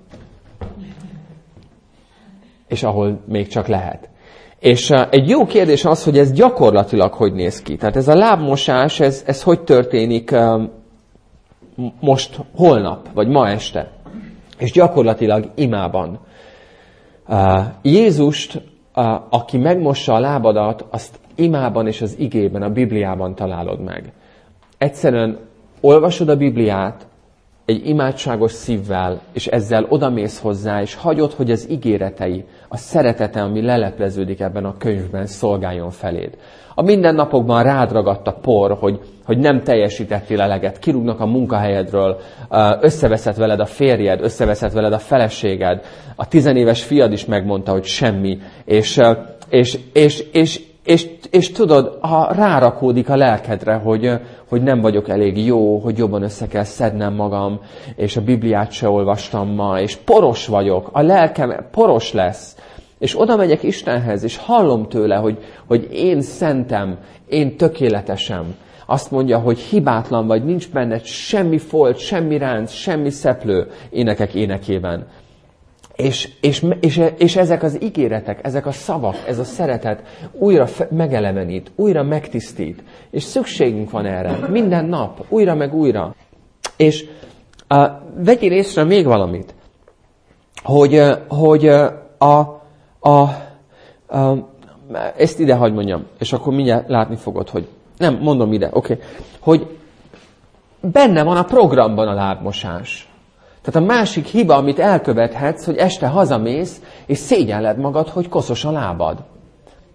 és ahol még csak lehet. És uh, egy jó kérdés az, hogy ez gyakorlatilag hogy néz ki. Tehát ez a lábmosás, ez, ez hogy történik um, most, holnap, vagy ma este. És gyakorlatilag imában. Uh, Jézust, uh, aki megmossa a lábadat, azt imában és az igében, a Bibliában találod meg. Egyszerűen olvasod a Bibliát egy imádságos szívvel, és ezzel odamész hozzá, és hagyod, hogy az ígéretei, a szeretete, ami lelepleződik ebben a könyvben, szolgáljon feléd. A mindennapokban rád ragadt a por, hogy, hogy nem teljesítettél eleget, kirúgnak a munkahelyedről, összeveszett veled a férjed, összeveszett veled a feleséged, a tizenéves fiad is megmondta, hogy semmi, és, és, és, és, és, és tudod, ha rárakódik a lelkedre, hogy, hogy nem vagyok elég jó, hogy jobban össze kell szednem magam, és a Bibliát se olvastam ma, és poros vagyok, a lelkem poros lesz, és oda megyek Istenhez, és hallom tőle, hogy, hogy én szentem, én tökéletesem. Azt mondja, hogy hibátlan vagy, nincs benned semmi folt, semmi ránc, semmi szeplő énekek énekében. És, és, és, és ezek az ígéretek, ezek a szavak, ez a szeretet újra megelevenít, újra megtisztít. És szükségünk van erre, minden nap, újra meg újra. És uh, vegyél észre még valamit, hogy, uh, hogy uh, a A, a, ezt ide hagy mondjam, és akkor mindjárt látni fogod, hogy nem, mondom ide, oké, okay, hogy benne van a programban a lábmosás. Tehát a másik hiba, amit elkövethetsz, hogy este hazamész, és szégyelled magad, hogy koszos a lábad.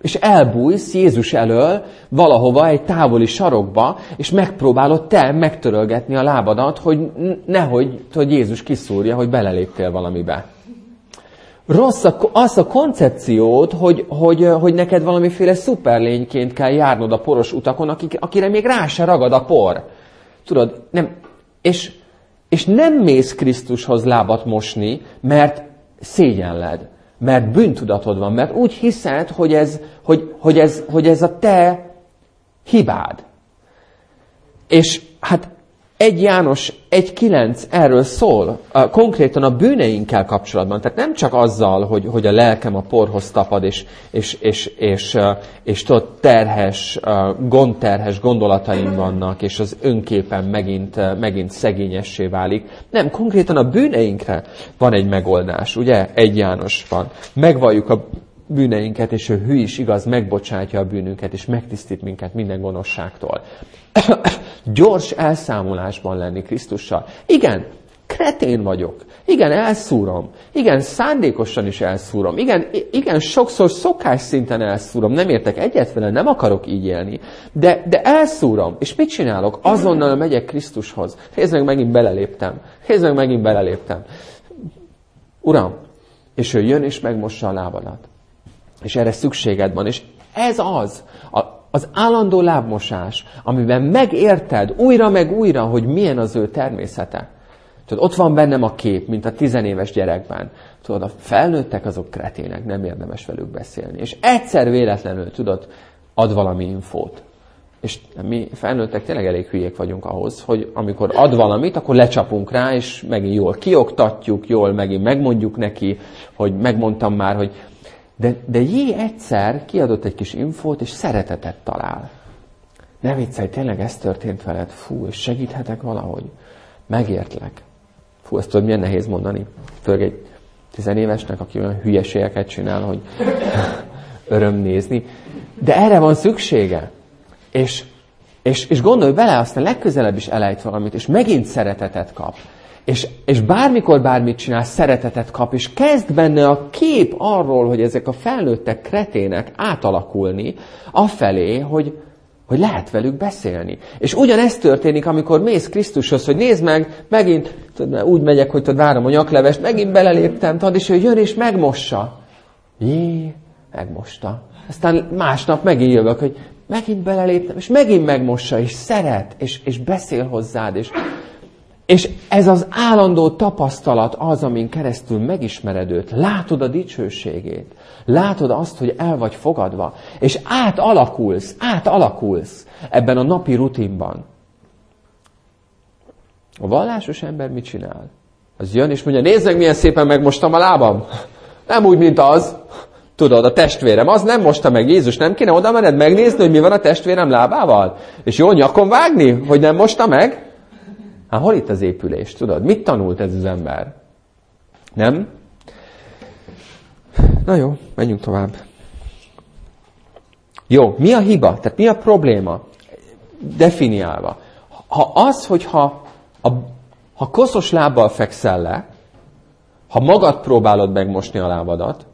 És elbújsz Jézus elől valahova egy távoli sarokba, és megpróbálod te megtörölgetni a lábadat, hogy nehogy hogy Jézus kiszúrja, hogy beleléptél valamibe. Rossz a, az a koncepciód, hogy, hogy, hogy neked valamiféle szuperlényként kell járnod a poros utakon, akik, akire még rá se ragad a por. Tudod, nem, és, és nem mész Krisztushoz lábat mosni, mert szégyenled, mert bűntudatod van, mert úgy hiszed, hogy ez, hogy, hogy ez, hogy ez a te hibád. És hát egy János egy kilenc erről szól, konkrétan a bűneinkkel kapcsolatban. Tehát nem csak azzal, hogy, hogy a lelkem a porhoz tapad, és, és, és, és, és tudod, terhes, gondterhes gondolataim vannak, és az önképen megint, megint szegényessé válik. Nem, konkrétan a bűneinkre van egy megoldás, ugye? Egy Jánosban. Megvalljuk a bűneinket, és ő hű is igaz, megbocsátja a bűnünket, és megtisztít minket minden gonoszságtól. Gyors elszámolásban lenni Krisztussal. Igen, kretén vagyok. Igen, elszúrom. Igen, szándékosan is elszúrom. Igen, igen, sokszor szokás szinten elszúrom. Nem értek egyet vele, nem akarok így élni. De, de elszúrom. És mit csinálok? Azonnal megyek Krisztushoz. Nézd meg, megint beleléptem. Nézd meg, megint beleléptem. Uram, és ő jön és megmossa a lábadat. És erre szükséged van. És ez az, a, az állandó lábmosás, amiben megérted újra meg újra, hogy milyen az ő természete. Tudod, ott van bennem a kép, mint a tizenéves gyerekben. Tudod, a felnőttek azok kretének, nem érdemes velük beszélni. És egyszer véletlenül, tudod, ad valami infót. És mi felnőttek tényleg elég hülyék vagyunk ahhoz, hogy amikor ad valamit, akkor lecsapunk rá, és megint jól kioktatjuk, jól megint megmondjuk neki, hogy megmondtam már, hogy De, de jé egyszer kiadott egy kis infót, és szeretetet talál. Ne viccelj, tényleg ez történt veled? Fú, és segíthetek valahogy? Megértlek. Fú, ezt tudod, milyen nehéz mondani. Főleg egy tizenévesnek, aki olyan hülyeségeket csinál, hogy öröm nézni. De erre van szüksége. És, és, és gondolj bele, aztán legközelebb is elejt valamit, és megint szeretetet kap. És, és bármikor bármit csinál, szeretetet kap, és kezd benne a kép arról, hogy ezek a felnőttek kretének átalakulni afelé, hogy, hogy lehet velük beszélni. És ugyanezt történik, amikor mész Krisztushoz, hogy nézd meg, megint, tudod, úgy megyek, hogy tudod, várom a nyaklevest, megint beleléptem, tudod, és ő jön és megmossa. Jé, megmosta. Aztán másnap megint jövök, hogy megint beleléptem, és megint megmossa, és szeret, és, és beszél hozzád, és... És ez az állandó tapasztalat az, amin keresztül megismered őt, látod a dicsőségét, látod azt, hogy el vagy fogadva, és átalakulsz, átalakulsz ebben a napi rutinban. A vallásos ember mit csinál? Az jön és mondja, nézd meg, milyen szépen megmostam a lábam. Nem úgy, mint az. Tudod, a testvérem, az nem mosta meg. Jézus, nem kéne oda menned megnézni, hogy mi van a testvérem lábával? És jól nyakon vágni, hogy nem mosta meg? Hát hol itt az épülés, tudod? Mit tanult ez az ember? Nem? Na jó, menjünk tovább. Jó, mi a hiba? Tehát mi a probléma? Definiálva. Ha az, hogyha a, ha koszos lábbal fekszel le, ha magad próbálod megmosni a lábadat,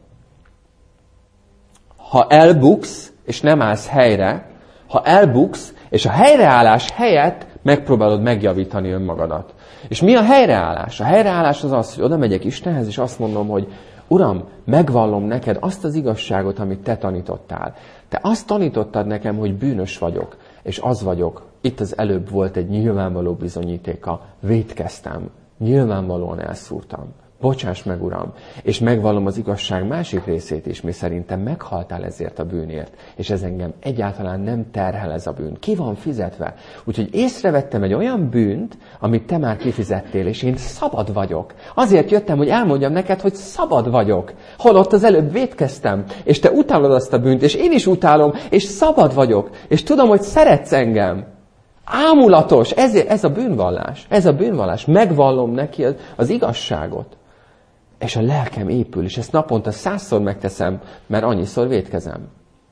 ha elbuksz, és nem állsz helyre, ha elbuksz, és a helyreállás helyett megpróbálod megjavítani önmagadat. És mi a helyreállás? A helyreállás az az, hogy oda megyek Istenhez, és azt mondom, hogy Uram, megvallom neked azt az igazságot, amit te tanítottál. Te azt tanítottad nekem, hogy bűnös vagyok, és az vagyok. Itt az előbb volt egy nyilvánvaló bizonyítéka. Vétkeztem. Nyilvánvalóan elszúrtam. Bocsáss meg, Uram, és megvallom az igazság másik részét is, mi szerintem meghaltál ezért a bűnért, és ez engem egyáltalán nem terhel ez a bűn. Ki van fizetve? Úgyhogy észrevettem egy olyan bűnt, amit te már kifizettél, és én szabad vagyok. Azért jöttem, hogy elmondjam neked, hogy szabad vagyok. Holott az előbb vétkeztem, és te utálod azt a bűnt, és én is utálom, és szabad vagyok, és tudom, hogy szeretsz engem. Ámulatos, ez, ez a bűnvallás. Ez a bűnvallás. Megvallom neki az, az igazságot. És a lelkem épül, és ezt naponta százszor megteszem, mert annyiszor vétkezem.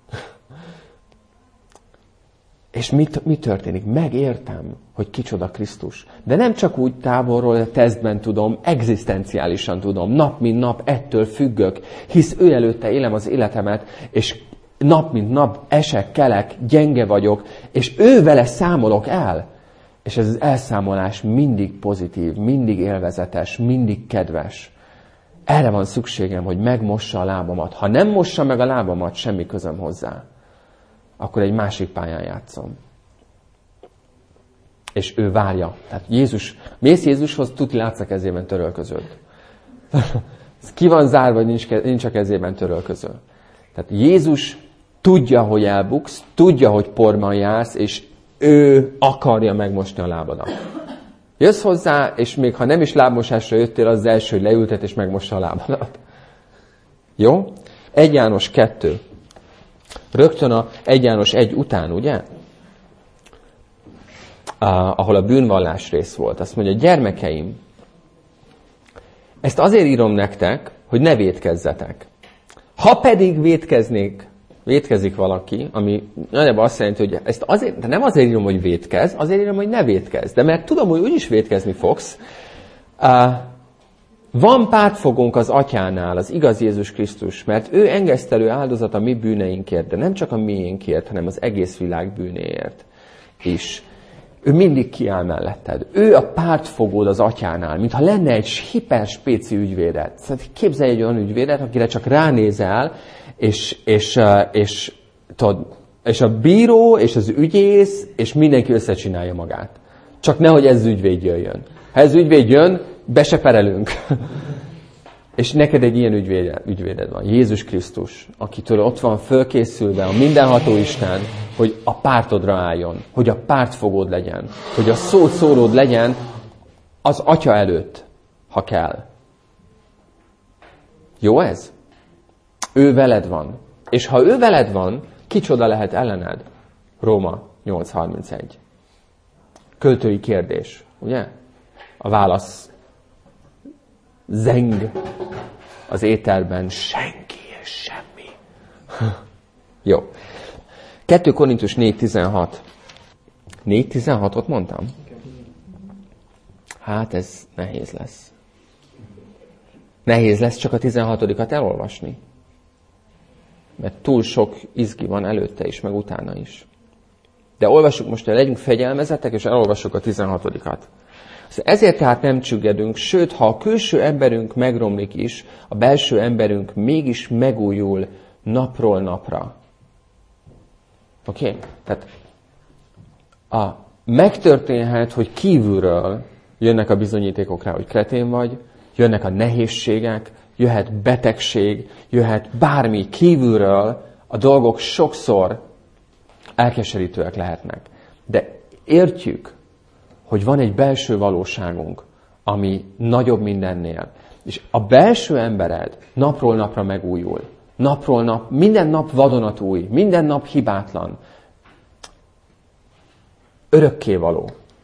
És mit, mi történik? Megértem, hogy kicsoda Krisztus. De nem csak úgy távolról, a tesztben tudom, egzisztenciálisan tudom, nap mint nap ettől függök, hisz ő előtte élem az életemet, és, nap mint nap esek, kelek, gyenge vagyok, és ő vele számolok el. És ez az elszámolás mindig pozitív, mindig élvezetes, mindig kedves. Erre van szükségem, hogy megmossa a lábamat. Ha nem mossa meg a lábamat, semmi közöm hozzá. Akkor egy másik pályán játszom. És ő várja. Tehát Jézus, mész Jézushoz, tuti látsz a kezében törölköződ. Ki van zárva, vagy nincs, nincs a kezében törölköző. Tehát Jézus tudja, hogy elbuksz, tudja, hogy porban jársz, és ő akarja megmosni a lábadat. Jössz hozzá, és még ha nem is lábmosásra jöttél, az, az első, hogy leültet, és megmossa a lábadat. Jó? egy János kettő. Rögtön a egy János egy után, ugye? Ah, ahol a bűnvallás rész volt. Azt mondja, gyermekeim, ezt azért írom nektek, hogy ne vétkezzetek. Ha pedig vétkeznék, vétkezik valaki, ami nagyjából azt jelenti, hogy ezt azért, de nem azért írom, hogy vétkez, azért írom, hogy ne vétkezz. De mert tudom, hogy úgyis vétkezni fogsz. Uh, van pártfogónk az Atyánál, az igaz Jézus Krisztus, mert ő engesztelő áldozat a mi bűneinkért, de nem csak a miénkért, hanem az egész világ bűnéért is. Ő mindig kiáll melletted. Ő a pártfogód az Atyánál, mintha lenne egy hiperspéci ügyvédet. Szóval képzelj egy olyan ügyvédet, akire csak ránézel, és, és, és, tudod, és a bíró, és az ügyész, és mindenki összecsinálja magát. Csak nehogy ez ügyvéd jöjjön. Ha ez ügyvéd jön, be se perelünk. És neked egy ilyen ügyvéded, ügyvéded van. Jézus Krisztus, akitől ott van fölkészülve a mindenható Isten, hogy a pártodra álljon, hogy a pártfogód legyen, hogy a szót szólód legyen az Atya előtt, ha kell. Jó ez? Ő veled van. És ha ő veled van, kicsoda lehet ellened? Róma nyolc harmincegy. Költői kérdés, ugye? A válasz zeng az éterben, senki és semmi. Jó. kettő Korintus négy tizenhat. négy tizenhatot mondtam? Hát ez nehéz lesz. Nehéz lesz csak a tizenhatodikat elolvasni. Mert túl sok izgi van előtte is, meg utána is. De olvassuk most el, legyünk fegyelmezettek, és elolvassuk a tizenhatodikat. Ezért tehát nem csüggedünk, sőt, ha a külső emberünk megromlik is, a belső emberünk mégis megújul napról napra. Oké? Okay? Tehát a, megtörténhet, hogy kívülről jönnek a bizonyítékok rá, hogy kretén vagy, jönnek a nehézségek, jöhet betegség, jöhet bármi kívülről, a dolgok sokszor elkeserítőek lehetnek. De értjük, hogy van egy belső valóságunk, ami nagyobb mindennél. És a belső embered napról napra megújul. Napról nap, minden nap vadonatúj, minden nap hibátlan. Örökkévaló.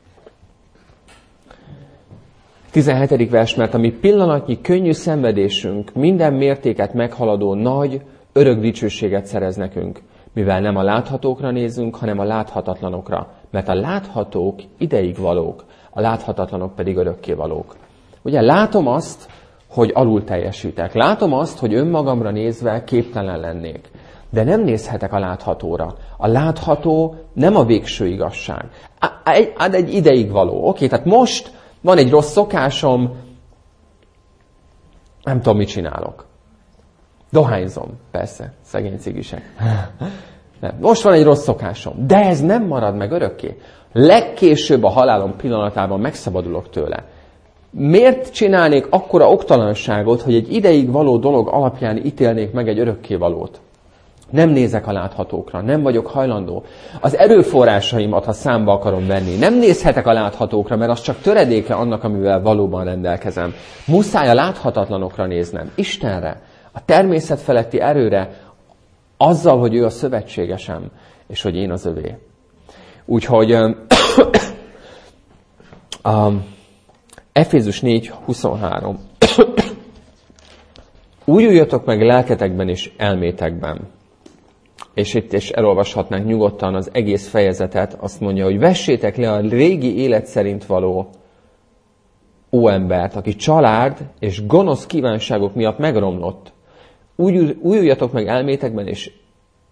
tizenhetedik vers, mert a mi pillanatnyi könnyű szenvedésünk minden mértéket meghaladó nagy, örök dicsőséget szerez nekünk, mivel nem a láthatókra nézünk, hanem a láthatatlanokra. Mert a láthatók ideig valók, a láthatatlanok pedig örökkévalók. Ugye látom azt, hogy alul teljesítek. Látom azt, hogy önmagamra nézve képtelen lennék. De nem nézhetek a láthatóra. A látható nem a végső igazság. Egy, egy ideig való. Oké, tehát most van egy rossz szokásom, nem tudom, mit csinálok. Dohányzom, persze, szegény cigisek. Nem. Most van egy rossz szokásom, de ez nem marad meg örökké. Legkésőbb a halálom pillanatában megszabadulok tőle. Miért csinálnék akkora oktalanságot, hogy egy ideig való dolog alapján ítélnék meg egy örökkévalót? Nem nézek a láthatókra, nem vagyok hajlandó. Az erőforrásaimat, ha számba akarom venni, nem nézhetek a láthatókra, mert az csak töredéke annak, amivel valóban rendelkezem. Muszáj a láthatatlanokra néznem, Istenre, a természet feletti erőre, azzal, hogy ő a szövetségesem, és hogy én az övé. Úgyhogy um, um, Efézus négy huszonhárom. Újuljatok meg lelketekben és elmétekben. És itt is elolvashatnánk nyugodtan az egész fejezetet. Azt mondja, hogy vessétek le a régi élet szerint való óembert, aki család és gonosz kívánságok miatt megromlott. Új, újuljatok meg elmétekben és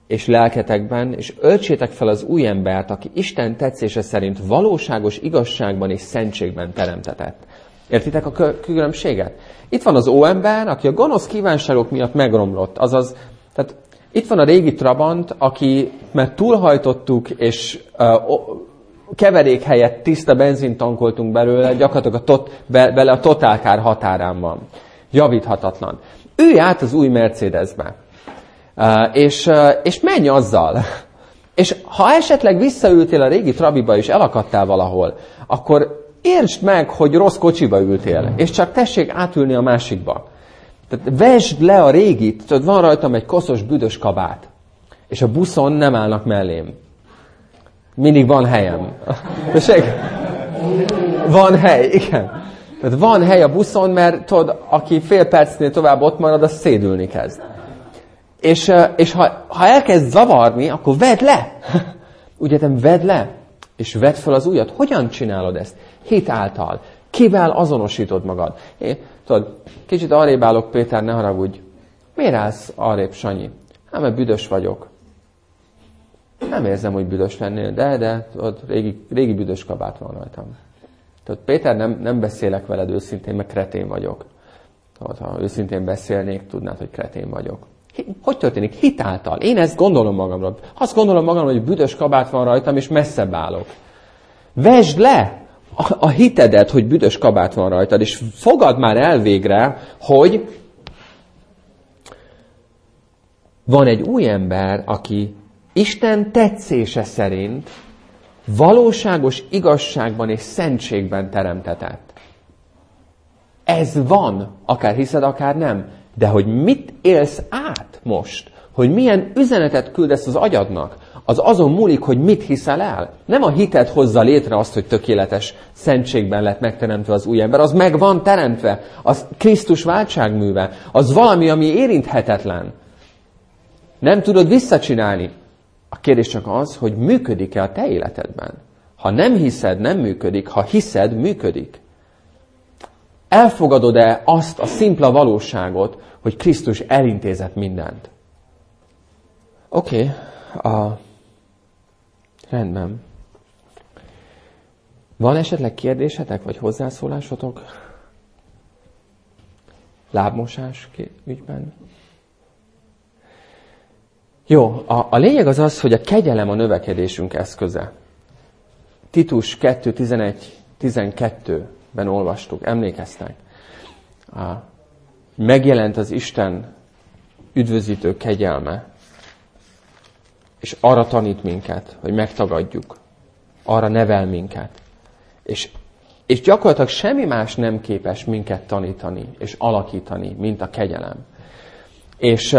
és lelketekben, és öltsétek fel az új embert, aki Isten tetszése szerint valóságos igazságban és szentségben teremtetett. Értitek a különbséget? Itt van az óember, aki a gonosz kívánságok miatt megromlott. Azaz, tehát itt van a régi Trabant, aki, mert túlhajtottuk, és uh, keverék helyett tiszta benzint tankoltunk belőle, gyakorlatilag a tot, be, bele a totálkár határán van. Javíthatatlan. Ülj át az új Mercedesbe, uh, és, uh, és menj azzal. És ha esetleg visszaültél a régi Trabiba, és elakadtál valahol, akkor értsd meg, hogy rossz kocsiba ültél, és csak tessék átülni a másikba. Tehát vesd le a régit, tudod, van rajtam egy koszos, büdös kabát, és a buszon nem állnak mellém. Mindig van helyem. Tessék? Van hely, igen. Tehát van hely a buszon, mert tudod, aki fél percnél tovább ott marad, az szédülni kezd. És, és ha, ha elkezd zavarni, akkor vedd le. Úgy értem, vedd le, és vedd fel az újat. Hogyan csinálod ezt? Hit által. Kivel azonosítod magad? Én, tudod, kicsit arrébb állok, Péter, ne haragudj. Miért állsz arrébb, Sanyi? Hát, mert büdös vagyok. Nem érzem, hogy büdös lennél, de, de tudod, régi, régi büdös kabát van rajtam. Tudod, Péter, nem, nem beszélek veled őszintén, mert kretén vagyok. Tudod, ha őszintén beszélnék, tudnád, hogy kretén vagyok. Hogy történik? Hit által. Én ezt gondolom magamról. Azt gondolom magamról, hogy büdös kabát van rajtam, és messzebb állok. Vesd le a, a hitedet, hogy büdös kabát van rajtad, és fogad már el végre, hogy van egy új ember, aki Isten tetszése szerint valóságos igazságban és szentségben teremtetett. Ez van, akár hiszed, akár nem. De hogy mit élsz át most, hogy milyen üzenetet küldesz az agyadnak, az azon múlik, hogy mit hiszel el. Nem a hited hozza létre azt, hogy tökéletes szentségben lett megteremtve az új ember. Az meg van teremtve. Az Krisztus váltságműve. Az valami, ami érinthetetlen. Nem tudod visszacsinálni. A kérdés csak az, hogy működik-e a te életedben. Ha nem hiszed, nem működik. Ha hiszed, működik. Elfogadod-e azt a szimpla valóságot, hogy Krisztus elintézett mindent? Oké, okay. A... rendben. Van esetleg kérdésetek, vagy hozzászólásotok? Lábmosás ügyben? Jó, a, a lényeg az az, hogy a kegyelem a növekedésünk eszköze. Titus kettő tizenegy tizenkettőben olvastuk, emlékeztek? A, megjelent az Isten üdvözítő kegyelme, és arra tanít minket, hogy megtagadjuk. Arra nevel minket. És, és gyakorlatilag semmi más nem képes minket tanítani, és alakítani, mint a kegyelem. És,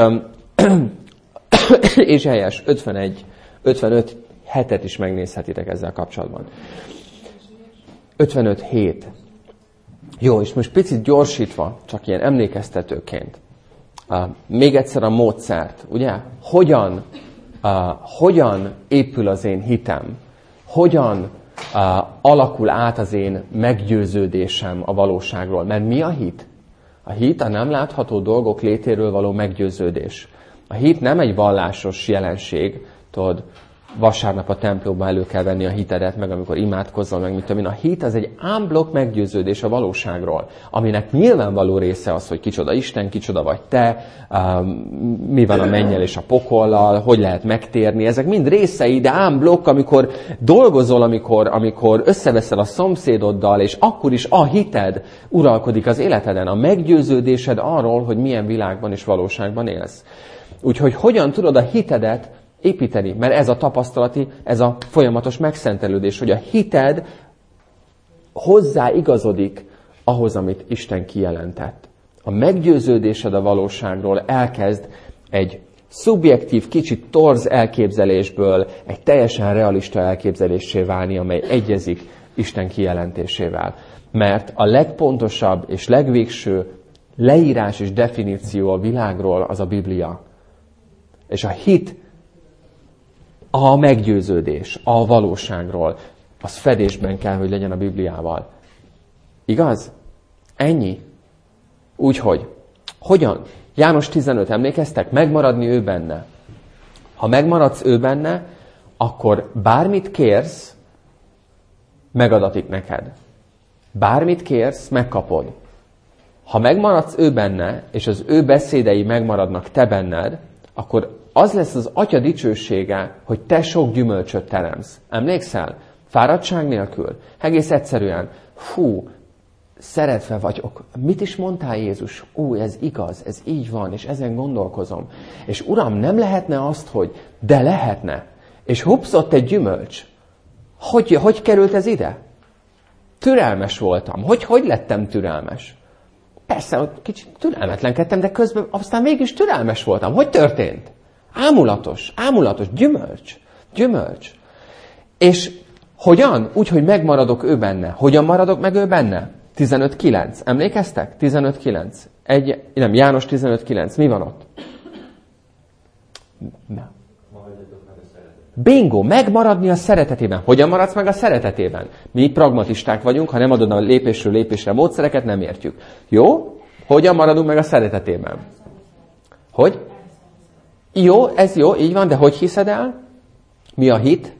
és helyes, ötvenegy, ötvenöt hetet is megnézhetitek ezzel kapcsolatban. ötvenöt hét. Jó, és most picit gyorsítva, csak ilyen emlékeztetőként. Uh, még egyszer a módszert, ugye? Hogyan, uh, hogyan épül az én hitem? Hogyan uh, alakul át az én meggyőződésem a valóságról? Mert mi a hit? A hit a nem látható dolgok létéről való meggyőződés. A hit nem egy vallásos jelenség, tudod, vasárnap a templomban elő kell venni a hitedet, meg amikor imádkozol, meg mit tudom én. A hit az egy ámblokk meggyőződés a valóságról, aminek nyilvánvaló része az, hogy kicsoda Isten, kicsoda vagy te, um, mi van a mennyel és a pokollal, hogy lehet megtérni. Ezek mind részei, de ámblokk, amikor dolgozol, amikor, amikor összeveszel a szomszédoddal, és akkor is a hited uralkodik az életeden. A meggyőződésed arról, hogy milyen világban és valóságban élsz. Úgyhogy hogyan tudod a hitedet építeni, mert ez a tapasztalati, ez a folyamatos megszentelődés, hogy a hited hozzáigazodik ahhoz, amit Isten kijelentett. A meggyőződésed a valóságról elkezd egy szubjektív, kicsit torz elképzelésből egy teljesen realista elképzelésé válni, amely egyezik Isten kijelentésével. Mert a legpontosabb és legvégső leírás és definíció a világról az a Biblia. És a hit a meggyőződés a valóságról, az fedésben kell, hogy legyen a Bibliával. Igaz? Ennyi. Úgyhogy, hogyan? János tizenöt, emlékeztek? Megmaradni ő benne. Ha megmaradsz ő benne, akkor bármit kérsz, megadatik neked. Bármit kérsz, megkapod. Ha megmaradsz ő benne, és az ő beszédei megmaradnak te benned, akkor az lesz az Atya dicsősége, hogy te sok gyümölcsöt teremsz. Emlékszel? Fáradtság nélkül. Egész egyszerűen. Fú, szeretve vagyok. Mit is mondtál, Jézus? Ú, ez igaz, ez így van, és ezen gondolkozom. És Uram, nem lehetne azt, hogy de lehetne. És hupszott egy gyümölcs. Hogy, hogy került ez ide? Türelmes voltam. Hogy, hogy lettem türelmes? Persze, ott kicsit türelmetlenkedtem, de közben aztán mégis türelmes voltam. Hogy történt? Ámulatos, ámulatos, gyümölcs, gyümölcs. És hogyan? Úgy, hogy megmaradok ő benne. Hogyan maradok meg ő benne? tizenöt kilenc. Emlékeztek? tizenöt kilenc. Egy, nem, János tizenöt kilenc. Mi van ott? Na. Bingo, megmaradni a szeretetében. Hogyan maradsz meg a szeretetében? Mi pragmatisták vagyunk, ha nem adod a lépésről lépésre módszereket, nem értjük. Jó? Hogyan maradunk meg a szeretetében? Hogy? Jó, ez jó, így van, de hogy hiszed el? Mi a hit?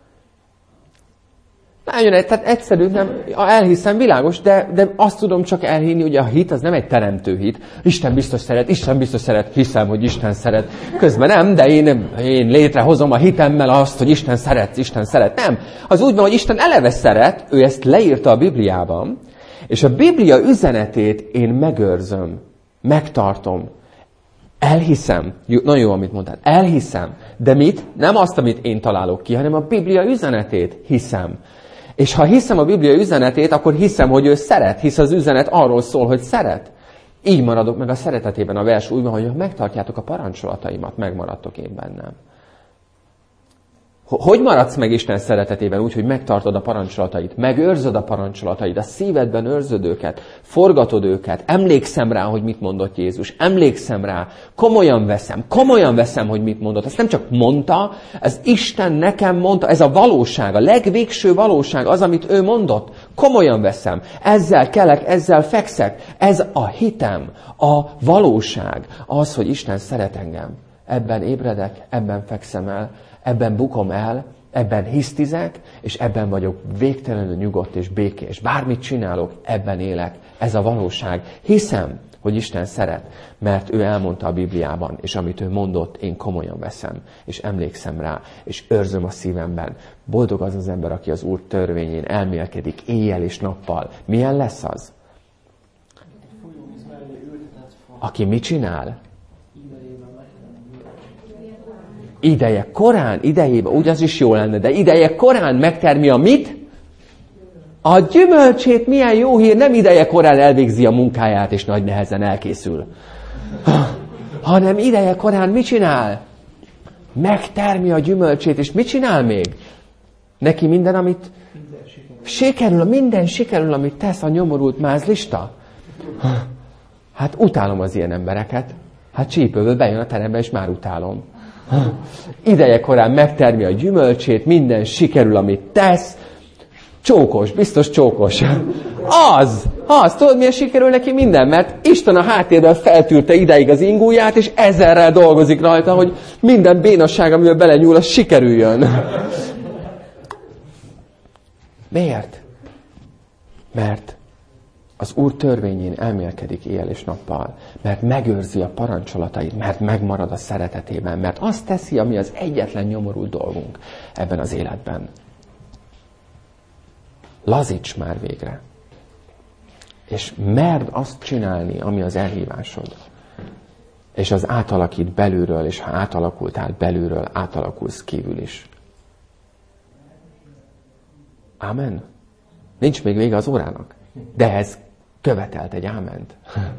Nagyon, tehát egyszerű, nem, elhiszem, világos, de, de azt tudom csak elhinni, hogy a hit az nem egy teremtő hit. Isten biztos szeret, Isten biztos szeret, hiszem, hogy Isten szeret. Közben nem, de én, én létrehozom a hitemmel azt, hogy Isten szeret, Isten szeret. Nem, az úgy van, hogy Isten eleve szeret, ő ezt leírta a Bibliában, és a Biblia üzenetét én megőrzöm, megtartom. Elhiszem, jó, nagyon jó, amit mondtál, elhiszem, de mit? Nem azt, amit én találok ki, hanem a Biblia üzenetét hiszem. És ha hiszem a Biblia üzenetét, akkor hiszem, hogy ő szeret, hisz az üzenet arról szól, hogy szeret. Így maradok meg a szeretetében. A vers úgy van, hogy ha megtartjátok a parancsolataimat, megmaradtok én bennem. Hogy maradsz meg Isten szeretetében? Úgy, hogy megtartod a parancsolatait, megőrzöd a parancsolatait, a szívedben őrzöd őket, forgatod őket, emlékszem rá, hogy mit mondott Jézus, emlékszem rá, komolyan veszem, komolyan veszem, hogy mit mondott. Ezt nem csak mondta, ez Isten nekem mondta, ez a valóság, a legvégső valóság, az, amit ő mondott. Komolyan veszem, ezzel kelek, ezzel fekszek. Ez a hitem, a valóság, az, hogy Isten szeret engem. Ebben ébredek, ebben fekszem el, ebben bukom el, ebben hisztizek, és ebben vagyok végtelenül nyugodt és békés. Bármit csinálok, ebben élek. Ez a valóság. Hiszem, hogy Isten szeret, mert ő elmondta a Bibliában, és amit ő mondott, én komolyan veszem, és emlékszem rá, és őrzöm a szívemben. Boldog az az ember, aki az Úr törvényén elmélkedik éjjel és nappal. Milyen lesz az? Aki mit csinál? Ideje korán, idejében, úgy az is jó lenne, de ideje korán megtermi a mit? A gyümölcsét, milyen jó hír, nem ideje korán elvégzi a munkáját, és nagy nehezen elkészül. Hanem ideje korán mit csinál? Megtermi a gyümölcsét, és mit csinál még? Neki minden, amit sikerül, minden sikerül, amit tesz a nyomorult mázlista. Hát utálom az ilyen embereket. Hát csípőből bejön a terembe, és már utálom. Ideje korán megtermi a gyümölcsét, minden sikerül, amit tesz. Csókos, biztos csókos. Az, az, tudod miért sikerül neki minden? Mert Isten a háttérben feltűrte ideig az ingúját, és ezerrel dolgozik rajta, hogy minden bénasság, amivel belenyúl, az sikerüljön. Miért? Mert az Úr törvényén elmélkedik éjjel és nappal, mert megőrzi a parancsolatait, mert megmarad a szeretetében, mert azt teszi, ami az egyetlen nyomorult dolgunk ebben az életben. Lazíts már végre. És merd azt csinálni, ami az elhívásod. És az átalakít belülről, és ha átalakultál belülről, átalakulsz kívül is. Amen. Nincs még vége az órának. De ez követelt egy áment.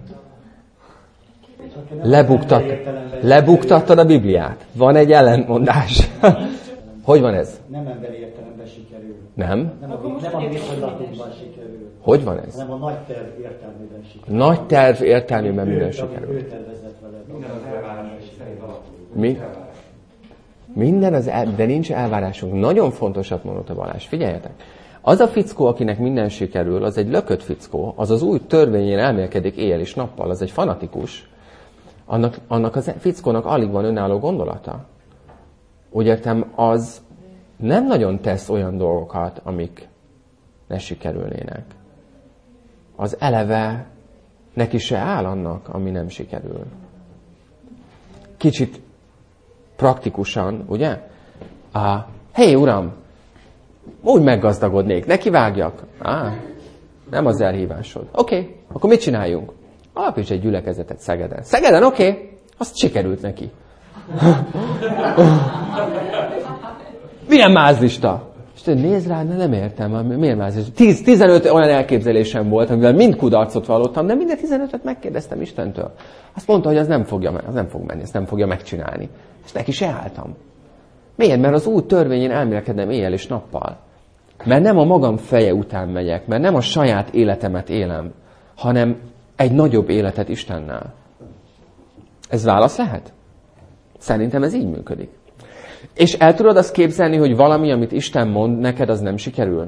Lebuktat, lebuktattad a Bibliát. Van egy ellentmondás. Hogy van ez? Nem emberi értelemben sikerül. Nem? Nem a, nem a viszonylatukban sikerül. Hogy van ez? Hanem a nagy terv értelmében sikerül. Nagy terv értelmében minden sikerül. Ő tervezett veled. Minden az elvárás szerint alakul. Mi? Minden az el, de nincs elvárásunk. Nagyon fontosat mondott a Balázs. Figyeljetek! Az a fickó, akinek minden sikerül, az egy lökött fickó, az az új törvényén elmélkedik éjjel és nappal, az egy fanatikus, annak, annak a fickónak alig van önálló gondolata. úgy értem, az nem nagyon tesz olyan dolgokat, amik ne sikerülnének. Az eleve neki se áll annak, ami nem sikerül. Kicsit praktikusan, ugye? Hé, hey, uram, úgy meggazdagodnék, neki vágjak. Á, nem az elhívásod. Oké, okay, akkor mit csináljunk? Alapíts egy gyülekezetet Szegeden. Szegeden, oké, okay, azt sikerült neki. Milyen mázlista? És te nézd rá, de nem értem, miért mázlista? tíz, tizenöt olyan elképzelésem volt, amivel mind kudarcot vallottam, de minden tizenötöt megkérdeztem Istentől. Azt mondta, hogy az nem, fogja, az nem fog menni, ezt nem fogja megcsinálni. És neki se álltam. Miért? Mert az Úr törvényén elmélkedem éjjel és nappal. Mert nem a magam feje után megyek, mert nem a saját életemet élem, hanem egy nagyobb életet Istennel. Ez válasz lehet? Szerintem ez így működik. És el tudod azt képzelni, hogy valami, amit Isten mond neked, az nem sikerül?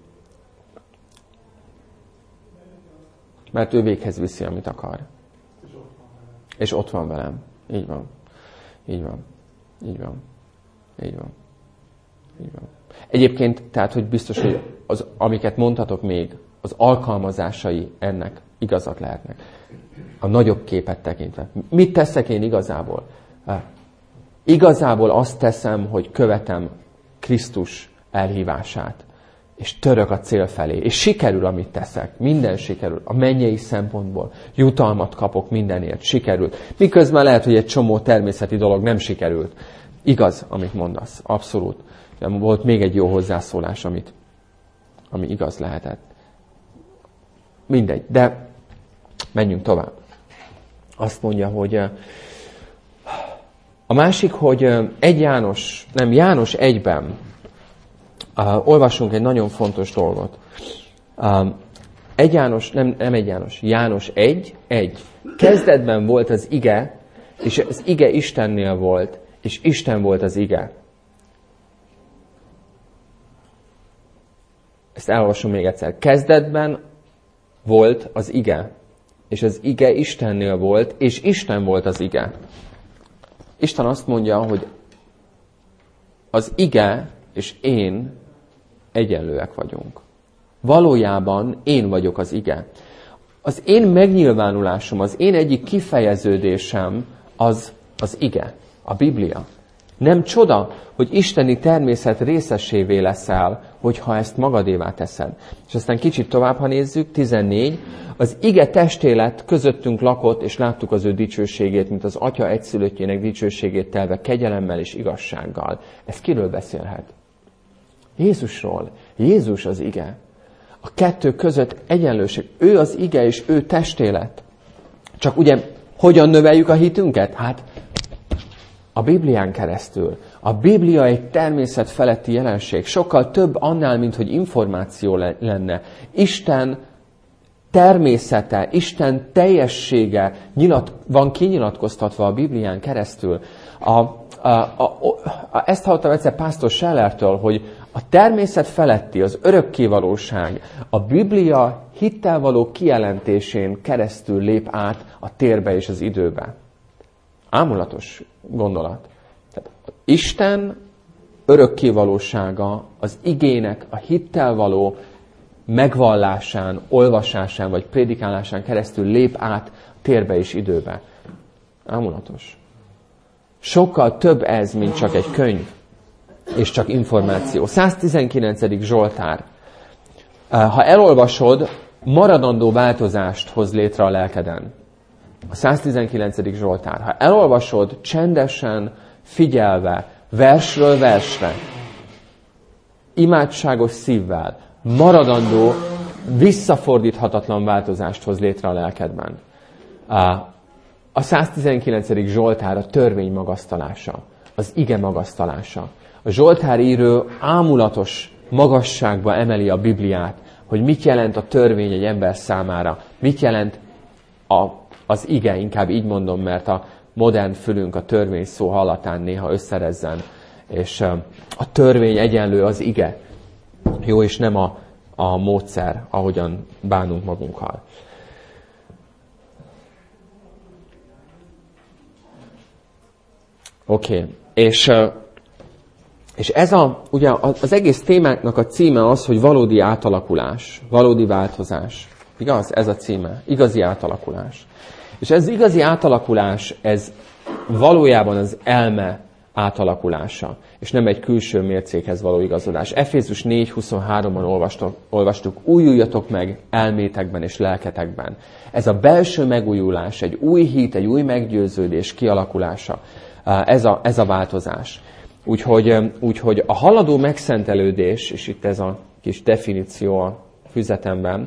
Mert ő véghez viszi, amit akar. És ott van velem. Így van. Így van. Így van. Így van. Így van. Egyébként, tehát, hogy biztos, hogy az, amiket mondhatok még, az alkalmazásai ennek igazak lehetnek. A nagyobb képet tekintve. Mit teszek én igazából? Igazából azt teszem, hogy követem Krisztus elhívását. És török a cél felé. És sikerül, amit teszek. Minden sikerül. A mennyei szempontból. Jutalmat kapok mindenért. Sikerült. Miközben lehet, hogy egy csomó természeti dolog nem sikerült. Igaz, amit mondasz. Abszolút. De volt még egy jó hozzászólás, amit, ami igaz lehetett. Mindegy. De menjünk tovább. Azt mondja, hogy a másik, hogy egy János, nem János egyben uh, olvasunk egy nagyon fontos dolgot. Uh, egy János, nem, nem egy János, János egy, egy. Kezdetben volt az ige, és az ige Istennél volt, és Isten volt az ige. Ezt elolvasom még egyszer. Kezdetben volt az ige, és az ige Istennél volt, és Isten volt az ige. Isten azt mondja, hogy az ige és én egyenlőek vagyunk. Valójában én vagyok az ige. Az én megnyilvánulásom, az én egyik kifejeződésem az az ige, a Biblia. Nem csoda, hogy isteni természet részesévé leszel, hogyha ezt magadévá teszed. És aztán kicsit tovább, ha nézzük, tizennégy. Az ige testélet közöttünk lakott, és láttuk az ő dicsőségét, mint az Atya egyszülöttjének dicsőségét telve kegyelemmel és igazsággal. Ez kiről beszélhet? Jézusról. Jézus az ige. A kettő között egyenlőség. Ő az ige, és ő testélet. Csak ugye, hogyan növeljük a hitünket? Hát, a Biblián keresztül. A Biblia egy természet feletti jelenség. Sokkal több annál, mint hogy információ lenne. Isten természete, Isten teljessége nyilat, van kinyilatkoztatva a Biblián keresztül. A, a, a, a, ezt hallottam egyszer Pásztor Schellertől, hogy a természet feletti, az örökkévalóság a Biblia hittel való kijelentésén keresztül lép át a térbe és az időbe. Ámulatos gondolat. Tehát Isten örökkévalósága az igének a hittel való megvallásán, olvasásán vagy prédikálásán keresztül lép át térbe és időbe. Ámulatos. Sokkal több ez, mint csak egy könyv, és csak információ. száztizenkilencedik Zsoltár. Ha elolvasod, maradandó változást hoz létre a lelkeden. A száztizenkilencedik Zsoltár. Ha elolvasod csendesen, figyelve, versről versre, imádságos szívvel, maradandó, visszafordíthatatlan változást hoz létre a lelkedben. A száztizenkilencedik Zsoltár a törvény magasztalása, az ige magasztalása. A Zsoltár író ámulatos magasságba emeli a Bibliát, hogy mit jelent a törvény egy ember számára, mit jelent a, az ige, inkább így mondom, mert a modern fülünk a törvény szó hallatán néha összerezzen, és a törvény egyenlő az ige. Jó, és nem a, a módszer, ahogyan bánunk magunkkal. Oké, okay. És uh, És ez a, ugye az egész témáknak a címe az, hogy valódi átalakulás, valódi változás. Igaz? Ez a címe. Igazi átalakulás. És ez igazi átalakulás, ez valójában az elme átalakulása, és nem egy külső mércékhez való igazodás. Efézus négy huszonháromban olvastuk, olvastuk, újuljatok meg elmétekben és lelketekben. Ez a belső megújulás, egy új hit, egy új meggyőződés kialakulása, ez a, ez a változás. Úgyhogy, úgyhogy a haladó megszentelődés, és itt ez a kis definíció a füzetemben,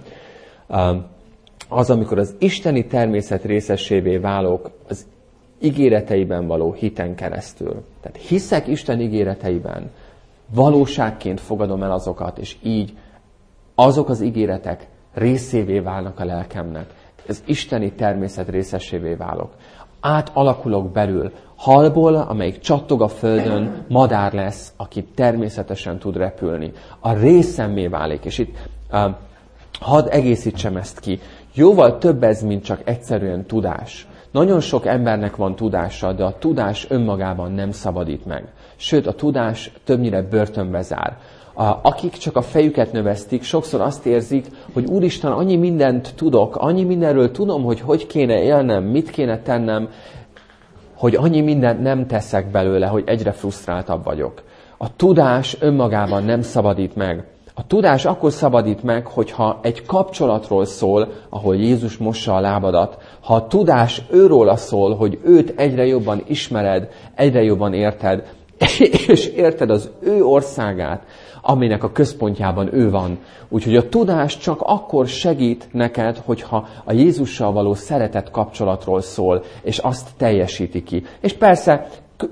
az, amikor az isteni természet részesévé válok az ígéreteiben való hiten keresztül. Tehát hiszek Isten ígéreteiben, valóságként fogadom el azokat, és így azok az ígéretek részévé válnak a lelkemnek. Az isteni természet részesévé válok. Átalakulok belül. Halból, amelyik csattog a földön, madár lesz, aki természetesen tud repülni. A részemmé válik. És itt uh, hadd egészítsem ezt ki. Jóval több ez, mint csak egyszerűen tudás. Nagyon sok embernek van tudása, de a tudás önmagában nem szabadít meg. Sőt, a tudás többnyire börtönbe zár. Akik csak a fejüket növesztik, sokszor azt érzik, hogy Úristen, annyi mindent tudok, annyi mindenről tudom, hogy hogy kéne élnem, mit kéne tennem, hogy annyi mindent nem teszek belőle, hogy egyre frusztráltabb vagyok. A tudás önmagában nem szabadít meg. A tudás akkor szabadít meg, hogyha egy kapcsolatról szól, ahol Jézus mossa a lábadat, ha a tudás őróla szól, hogy őt egyre jobban ismered, egyre jobban érted, és érted az ő országát, aminek a központjában ő van. Úgyhogy a tudás csak akkor segít neked, hogyha a Jézussal való szeretet kapcsolatról szól, és azt teljesíti ki. És persze,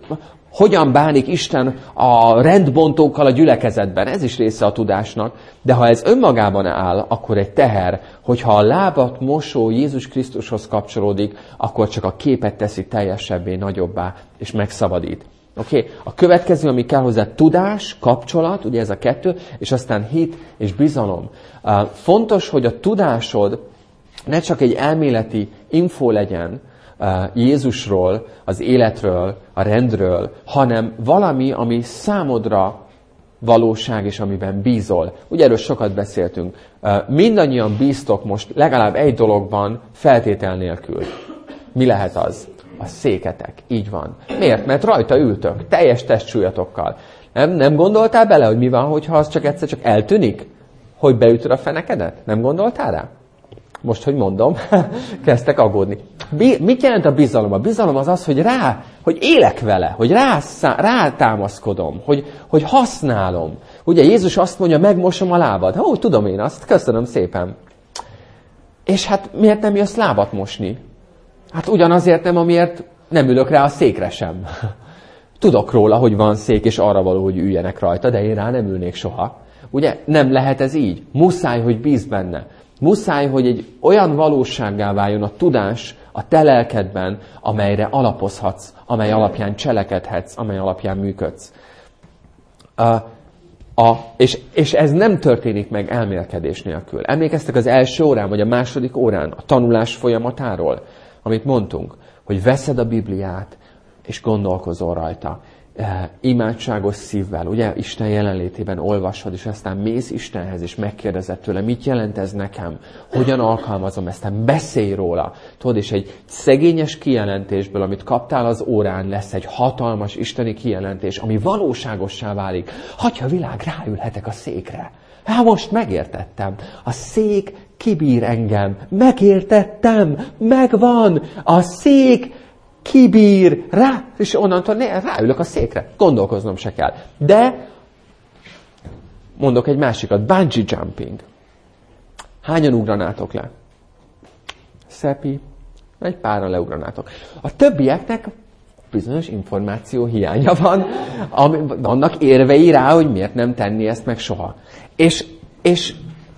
hogyan bánik Isten a rendbontókkal a gyülekezetben, ez is része a tudásnak, de ha ez önmagában áll, akkor egy teher, hogyha a lábat mosó Jézus Krisztushoz kapcsolódik, akkor csak a képet teszi teljesebbé, nagyobbá, és megszabadít. Oké? Okay? A következő, ami kell hozzá, tudás, kapcsolat, ugye ez a kettő, és aztán hit és bizalom. Uh, fontos, hogy a tudásod ne csak egy elméleti info legyen uh, Jézusról, az életről, a rendről, hanem valami, ami számodra valóság, és amiben bízol. Ugye erről sokat beszéltünk. Uh, mindannyian bíztok most legalább egy dologban feltétel nélkül. Mi lehet az? A széketek. Így van. Miért? Mert rajta ültök, teljes testsúlyatokkal. Nem, nem gondoltál bele, hogy mi van, hogyha az csak egyszer csak eltűnik? Hogy beütöd a fenekedet? Nem gondoltál rá? Most, hogy mondom, kezdtek aggódni. Mit jelent a bizalom? A bizalom az az, hogy rá, hogy élek vele, hogy rátámaszkodom, hogy, hogy használom. Ugye Jézus azt mondja, megmosom a lábad. Ó, tudom én azt, köszönöm szépen. És hát miért nem jössz lábat mosni? Hát ugyanazért nem, amiért nem ülök rá a székre sem. Tudok róla, hogy van szék, és arra való, hogy üljenek rajta, de én rá nem ülnék soha. Ugye? Nem lehet ez így. Muszáj, hogy bízz benne. Muszáj, hogy egy olyan valósággá váljon a tudás a te lelkedben, amelyre alapozhatsz, amely alapján cselekedhetsz, amely alapján működsz. A, a, és, és ez nem történik meg elmélkedés nélkül. Emlékeztek az első órán, vagy a második órán a tanulás folyamatáról, amit mondtunk, hogy veszed a Bibliát, és gondolkozol rajta. E, imádságos szívvel, ugye Isten jelenlétében olvasod, és aztán mész Istenhez, és megkérdezed tőle, mit jelent ez nekem, hogyan alkalmazom ezt, beszélj róla. Tudod, és egy szegényes kijelentésből, amit kaptál az órán, lesz egy hatalmas isteni kijelentés, ami valóságossá válik. Hatja világ, ráülhetek a székre. Hát most megértettem. A szék kibír engem. Megértettem. Megvan. A szék kibír. Rá, és onnantól ne, ráülök a székre. Gondolkoznom se kell. De mondok egy másikat. Bungee jumping. Hányan ugranátok le? Szepi. Egy páran leugranátok. A többieknek bizonyos információ hiánya van, ami, vannak érvei rá, hogy miért nem tenni ezt meg soha. És, és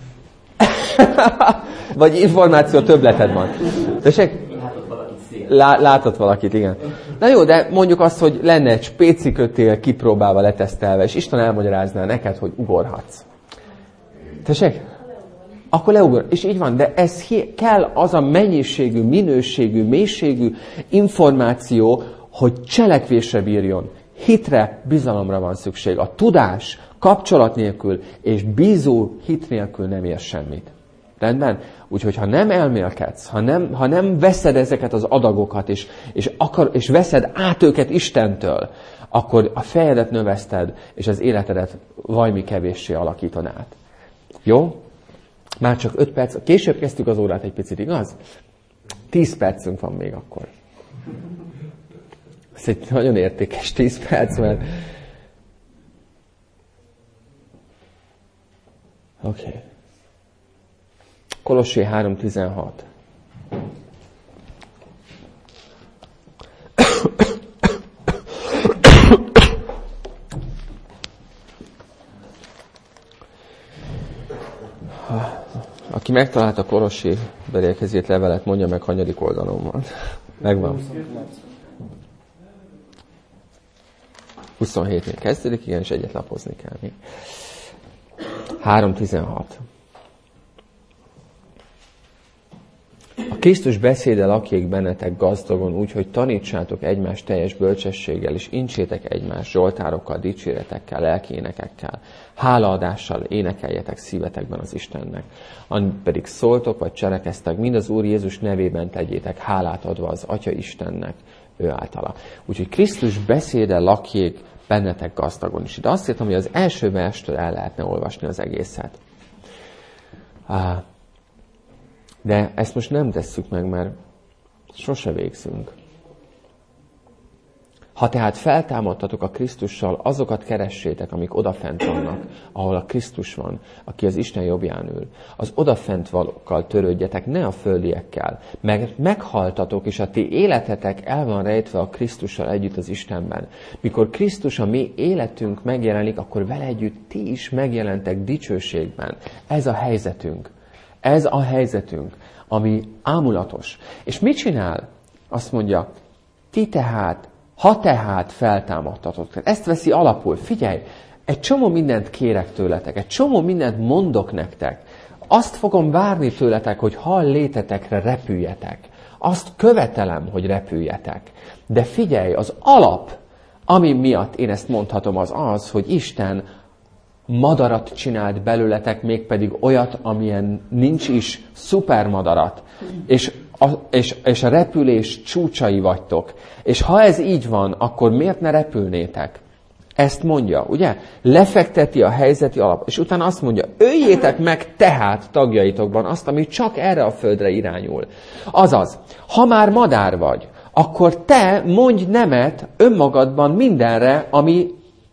vagy információ többleted van. Tessék? Látott valakit szél. Lá, látott valakit, igen. Na jó, de mondjuk azt, hogy lenne egy spéci kötél kipróbálva, letesztelve, és Isten elmagyarázná neked, hogy ugorhatsz. Tessék? Akkor leugor. És így van, de ez kell az a mennyiségű, minőségű, mélységű információ, hogy cselekvésre bírjon. hitre, bizalomra van szükség. A tudás kapcsolat nélkül és bízó hit nélkül nem ér semmit. Rendben? Úgyhogy ha nem elmélkedsz, ha nem, ha nem veszed ezeket az adagokat, és, és, akar, és veszed át őket Istentől, akkor a fejedet növeszted, és az életedet valami kevéssé alakítod át. Jó? Már csak öt perc. Később kezdtük az órát egy picit, igaz? Tíz percünk van még akkor. Ez egy nagyon értékes tíz perc, mert... Oké. Okay. Kolossé három tizenhat. Aki megtalálta a Kolossé beliekhez levelet, mondja meg, hanyadik oldalon van. Megvan. huszonhétnél kezdődik, igen, és egyet lapozni kell még. három tizenhat. A Krisztus beszéde lakjék bennetek gazdagon, úgy, hogy tanítsátok egymást teljes bölcsességgel, és incsétek egymást zsoltárokkal, dicséretekkel, lelkiénekekkel, hálaadással énekeljetek szívetekben az Istennek. Amit pedig szóltok, vagy cselekeztek, mind az Úr Jézus nevében tegyétek, hálát adva az Atya Istennek, ő általa. Úgyhogy Krisztus beszéde lakjék bennetek gazdagon is. De azt írtam, hogy az első verstől el lehetne olvasni az egészet. De ezt most nem tesszük meg, mert sose végzünk. Ha tehát feltámadtatok a Krisztussal, azokat keressétek, amik odafent vannak, ahol a Krisztus van, aki az Isten jobbján ül. Az odafent valókkal törődjetek, ne a földiekkel, mert meghaltatok, és a ti életetek el van rejtve a Krisztussal együtt az Istenben. Mikor Krisztus, a mi életünk megjelenik, akkor vele együtt ti is megjelentek dicsőségben. Ez a helyzetünk. Ez a helyzetünk, ami ámulatos. És mit csinál? Azt mondja, ti tehát, ha tehát feltámadtatok. Ezt veszi alapul. Figyelj, egy csomó mindent kérek tőletek, egy csomó mindent mondok nektek. Azt fogom várni tőletek, hogy hal létetekre repüljetek. Azt követelem, hogy repüljetek. De figyelj, az alap, ami miatt én ezt mondhatom, az az, hogy Isten madarat csinált belőletek, mégpedig olyat, amilyen nincs is, szupermadarat. És a, és, és a repülés csúcsai vagytok. És ha ez így van, akkor miért ne repülnétek? Ezt mondja, ugye? Lefekteti a helyzeti alap. És utána azt mondja, öljétek meg tehát tagjaitokban azt, ami csak erre a földre irányul. Azaz, ha már madár vagy, akkor te mondj nemet önmagadban mindenre, ami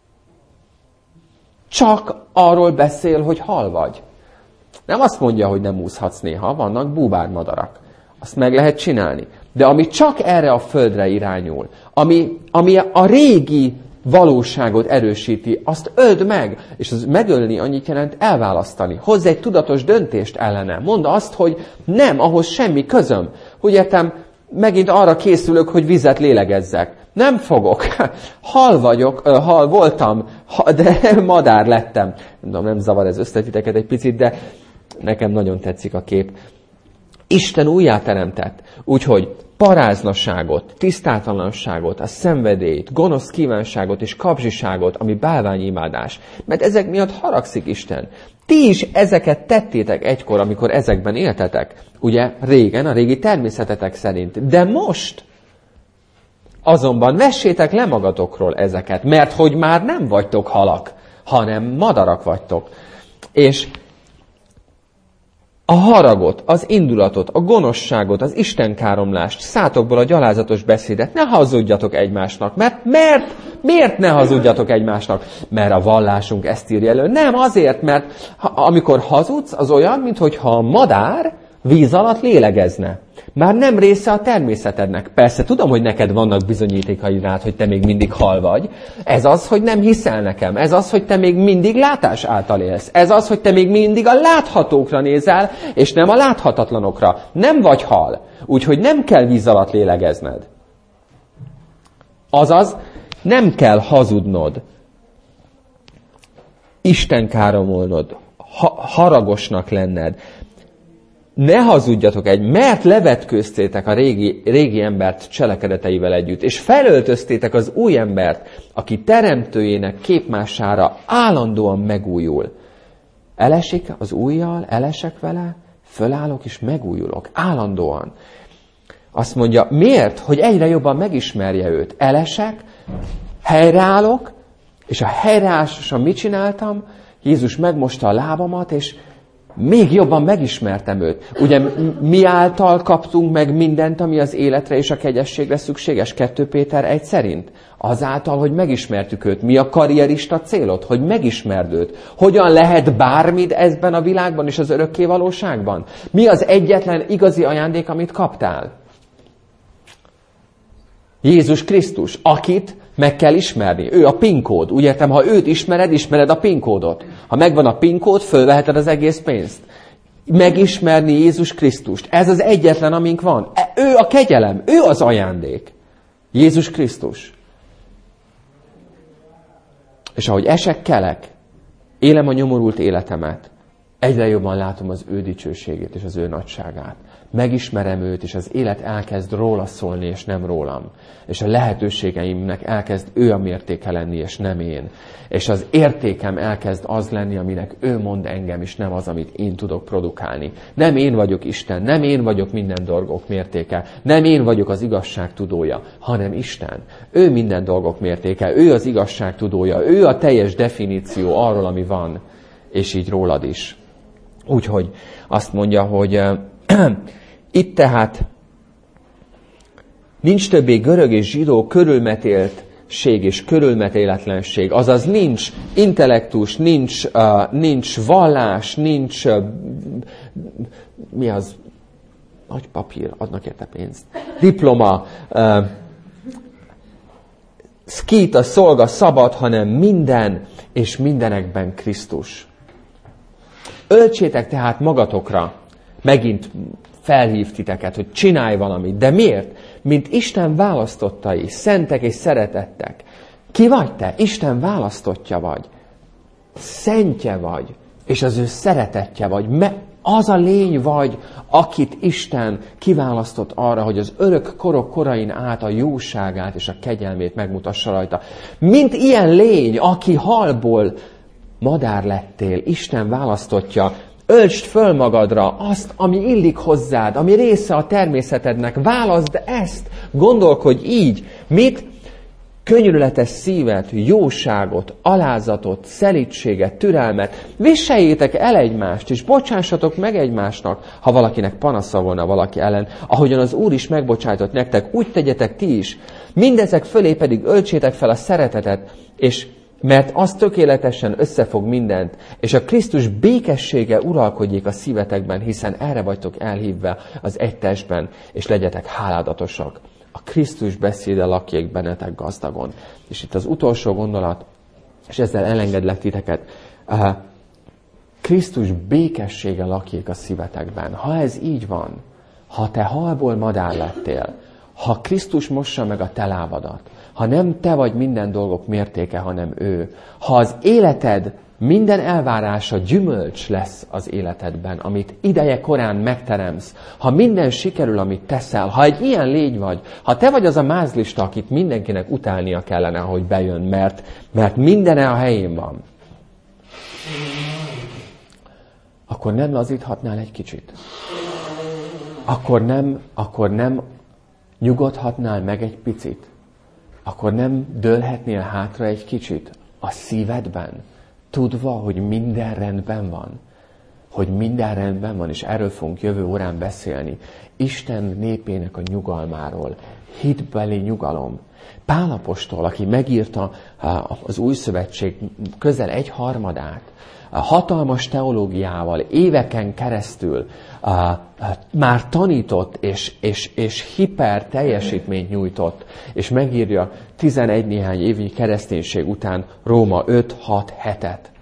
csak arról beszél, hogy hal vagy. Nem azt mondja, hogy nem úszhatsz néha, vannak búvármadarak. Azt meg lehet csinálni. De ami csak erre a földre irányul, ami, ami a régi valóságot erősíti, azt öld meg. És az megölni annyit jelent elválasztani. Hozz egy tudatos döntést ellene. Mondd azt, hogy nem, ahhoz semmi közöm. Hogy értem, megint arra készülök, hogy vizet lélegezzek. Nem fogok. Hal vagyok, hal voltam, de madár lettem. Nem tudom, nem zavar ez összetiteket egy picit, de nekem nagyon tetszik a kép. Isten újjáteremtett, úgyhogy paráznaságot, tisztátalanságot, a szenvedélyt, gonosz kívánságot és kapzsiságot, ami bálványimádás. Mert ezek miatt haragszik Isten. Ti is ezeket tettétek egykor, amikor ezekben éltetek. Ugye régen, a régi természetetek szerint. De most azonban vessétek le magatokról ezeket, mert hogy már nem vagytok halak, hanem madarak vagytok. És a haragot, az indulatot, a gonoszságot, az istenkáromlást, szátokból a gyalázatos beszédet, ne hazudjatok egymásnak. Mert, mert, miért ne hazudjatok egymásnak? Mert a vallásunk ezt írja elő. Nem azért, mert ha, amikor hazudsz, az olyan, mintha a madár víz alatt lélegezne. Már nem része a természetednek. Persze, tudom, hogy neked vannak bizonyítékaid rád, hogy te még mindig hal vagy. Ez az, hogy nem hiszel nekem. Ez az, hogy te még mindig látás által élsz. Ez az, hogy te még mindig a láthatókra nézel, és nem a láthatatlanokra. Nem vagy hal. Úgyhogy nem kell víz alatt lélegezned. Azaz, nem kell hazudnod. Isten káromolnod. Ha- haragosnak lenned. ne hazudjatok egy, mert levetkőztétek a régi, régi embert cselekedeteivel együtt, és felöltöztétek az új embert, aki teremtőjének képmására állandóan megújul. Elesik az újjal, elesek vele, fölállok és megújulok, állandóan. Azt mondja, miért? Hogy egyre jobban megismerje őt. Elesek, helyreállok, és a helyreálláson mit csináltam? Jézus megmosta a lábamat, és még jobban megismertem őt. Ugye mi által kaptunk meg mindent, ami az életre és a kegyességre szükséges? kettő Péter egy szerint. Azáltal, hogy megismertük őt. Mi a karrierista célod? Hogy megismerd őt. Hogyan lehet bármit ezben a világban és az örökké valóságban? Mi az egyetlen igazi ajándék, amit kaptál? Jézus Krisztus, akit meg kell ismerni. Ő a PIN kód. Úgy értem, ha őt ismered, ismered a PIN kódot. Ha megvan a PIN kód, fölveheted az egész pénzt. Megismerni Jézus Krisztust. Ez az egyetlen, amink van. Ő a kegyelem. Ő az ajándék. Jézus Krisztus. És ahogy esek, kelek, élem a nyomorult életemet, egyre jobban látom az ő dicsőségét és az ő nagyságát. Megismerem őt, és az élet elkezd róla szólni, és nem rólam. És a lehetőségeimnek elkezd ő a mértéke lenni, és nem én. És az értékem elkezd az lenni, aminek ő mond engem, és nem az, amit én tudok produkálni. Nem én vagyok Isten, nem én vagyok minden dolgok mértéke, nem én vagyok az igazság tudója, hanem Isten. Ő minden dolgok mértéke, ő az igazság tudója, ő a teljes definíció arról, ami van, és így rólad is. Úgyhogy azt mondja, hogy itt tehát nincs többé görög és zsidó körülmetéltség és körülmetéletlenség, azaz nincs intellektus, nincs, uh, nincs vallás, nincs uh, mi az? Nagy papír, adnak érte pénzt. Diploma, uh, szkít, a szolga szabad, hanem minden és mindenekben Krisztus. Öltsétek tehát magatokra, megint felhív titeket, hogy csinálj valamit. De miért? Mint Isten választottai, szentek és szeretettek. Ki vagy te? Isten választottja vagy. Szentje vagy. És az ő szeretetje vagy. Az a lény vagy, akit Isten kiválasztott arra, hogy az örök korok korain át a jóságát és a kegyelmét megmutassa rajta. Mint ilyen lény, aki halból madár lettél, Isten választottja, öltsd föl magadra azt, ami illik hozzád, ami része a természetednek. Válaszd ezt, gondolkodj így. Mit? Könyörületes szívet, jóságot, alázatot, szelídséget, türelmet. Viseljétek el egymást, és bocsássatok meg egymásnak, ha valakinek panasza volna valaki ellen. Ahogyan az Úr is megbocsájtott nektek, úgy tegyetek ti is. Mindezek fölé pedig öltsétek fel a szeretetet, és mert az tökéletesen összefog mindent, és a Krisztus békessége uralkodjék a szívetekben, hiszen erre vagytok elhívva az egy testben, és legyetek háládatosak. A Krisztus beszéde lakjék bennetek gazdagon. És itt az utolsó gondolat, és ezzel elengedlek titeket. Krisztus békessége lakjék a szívetekben. Ha ez így van, ha te halból madár lettél, ha Krisztus mossa meg a te lábadat, ha nem te vagy minden dolgok mértéke, hanem ő, ha az életed minden elvárása gyümölcs lesz az életedben, amit ideje korán megteremsz, ha minden sikerül, amit teszel, ha egy ilyen légy vagy, ha te vagy az a mázlista, akit mindenkinek utálnia kellene, ahogy bejön, mert, mert mindene a helyén van, akkor nem lazíthatnál egy kicsit? Akkor nem, akkor nem nyugodhatnál meg egy picit? Akkor nem dőlhetnél hátra egy kicsit a szívedben, tudva, hogy minden rendben van? Hogy minden rendben van, és erről fogunk jövő órán beszélni. Isten népének a nyugalmáról, hitbeli nyugalom. Pál apostol, aki megírta az Új Szövetség közel egy harmadát, hatalmas teológiával, éveken keresztül uh, már tanított és, és, és hiper teljesítményt nyújtott, és megírja tizenegy néhány évnyi kereszténység után Róma öt hat hetet.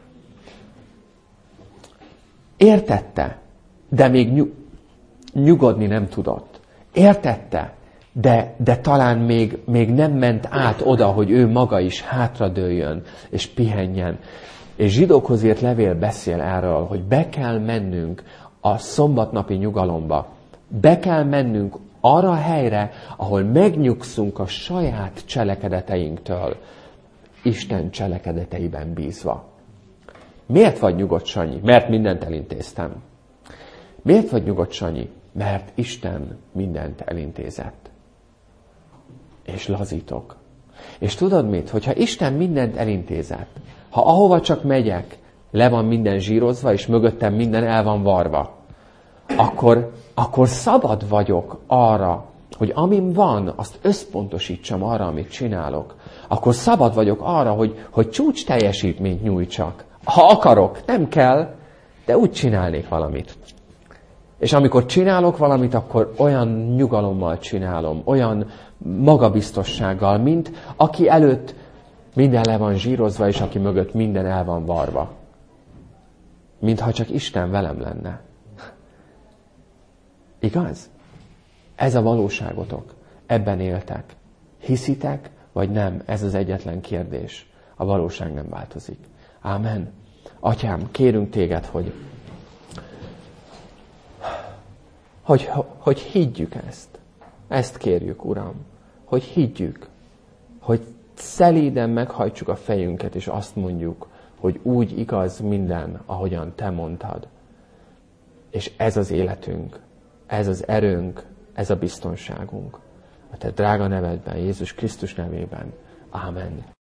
Értette, de még nyug, nyugodni nem tudott. Értette, de, de talán még, még nem ment át oda, hogy ő maga is hátradőljön és pihenjen. És zsidókhoz írt levél beszél erről, hogy be kell mennünk a szombatnapi nyugalomba. Be kell mennünk arra a helyre, ahol megnyugszunk a saját cselekedeteinktől, Isten cselekedeteiben bízva. Miért vagy nyugodt, Sanyi? Mert mindent elintéztem. Miért vagy nyugodt, Sanyi? Mert Isten mindent elintézett. És lazítok. És tudod mit? Hogyha Isten mindent elintézett, ha ahova csak megyek, le van minden zsírozva, és mögöttem minden el van varva, akkor, akkor szabad vagyok arra, hogy amim van, azt összpontosítsam arra, amit csinálok. Akkor szabad vagyok arra, hogy, hogy csúcs teljesítményt nyújtsak. Ha akarok, nem kell, de úgy csinálnék valamit. És amikor csinálok valamit, akkor olyan nyugalommal csinálom, olyan magabiztossággal, mint aki előtt minden le van zsírozva, és aki mögött minden el van varva. Mintha csak Isten velem lenne. Igaz? Ez a valóságotok. Ebben éltek. Hiszitek, vagy nem? Ez az egyetlen kérdés. A valóság nem változik. Ámen. Atyám, kérünk téged, hogy, hogy, hogy higgyük ezt. Ezt kérjük, Uram. Hogy higgyük. Hogy szelíden meghajtsuk a fejünket, és azt mondjuk, hogy úgy igaz minden, ahogyan te mondtad. És ez az életünk, ez az erőnk, ez a biztonságunk. A te drága nevedben, Jézus Krisztus nevében. Ámen.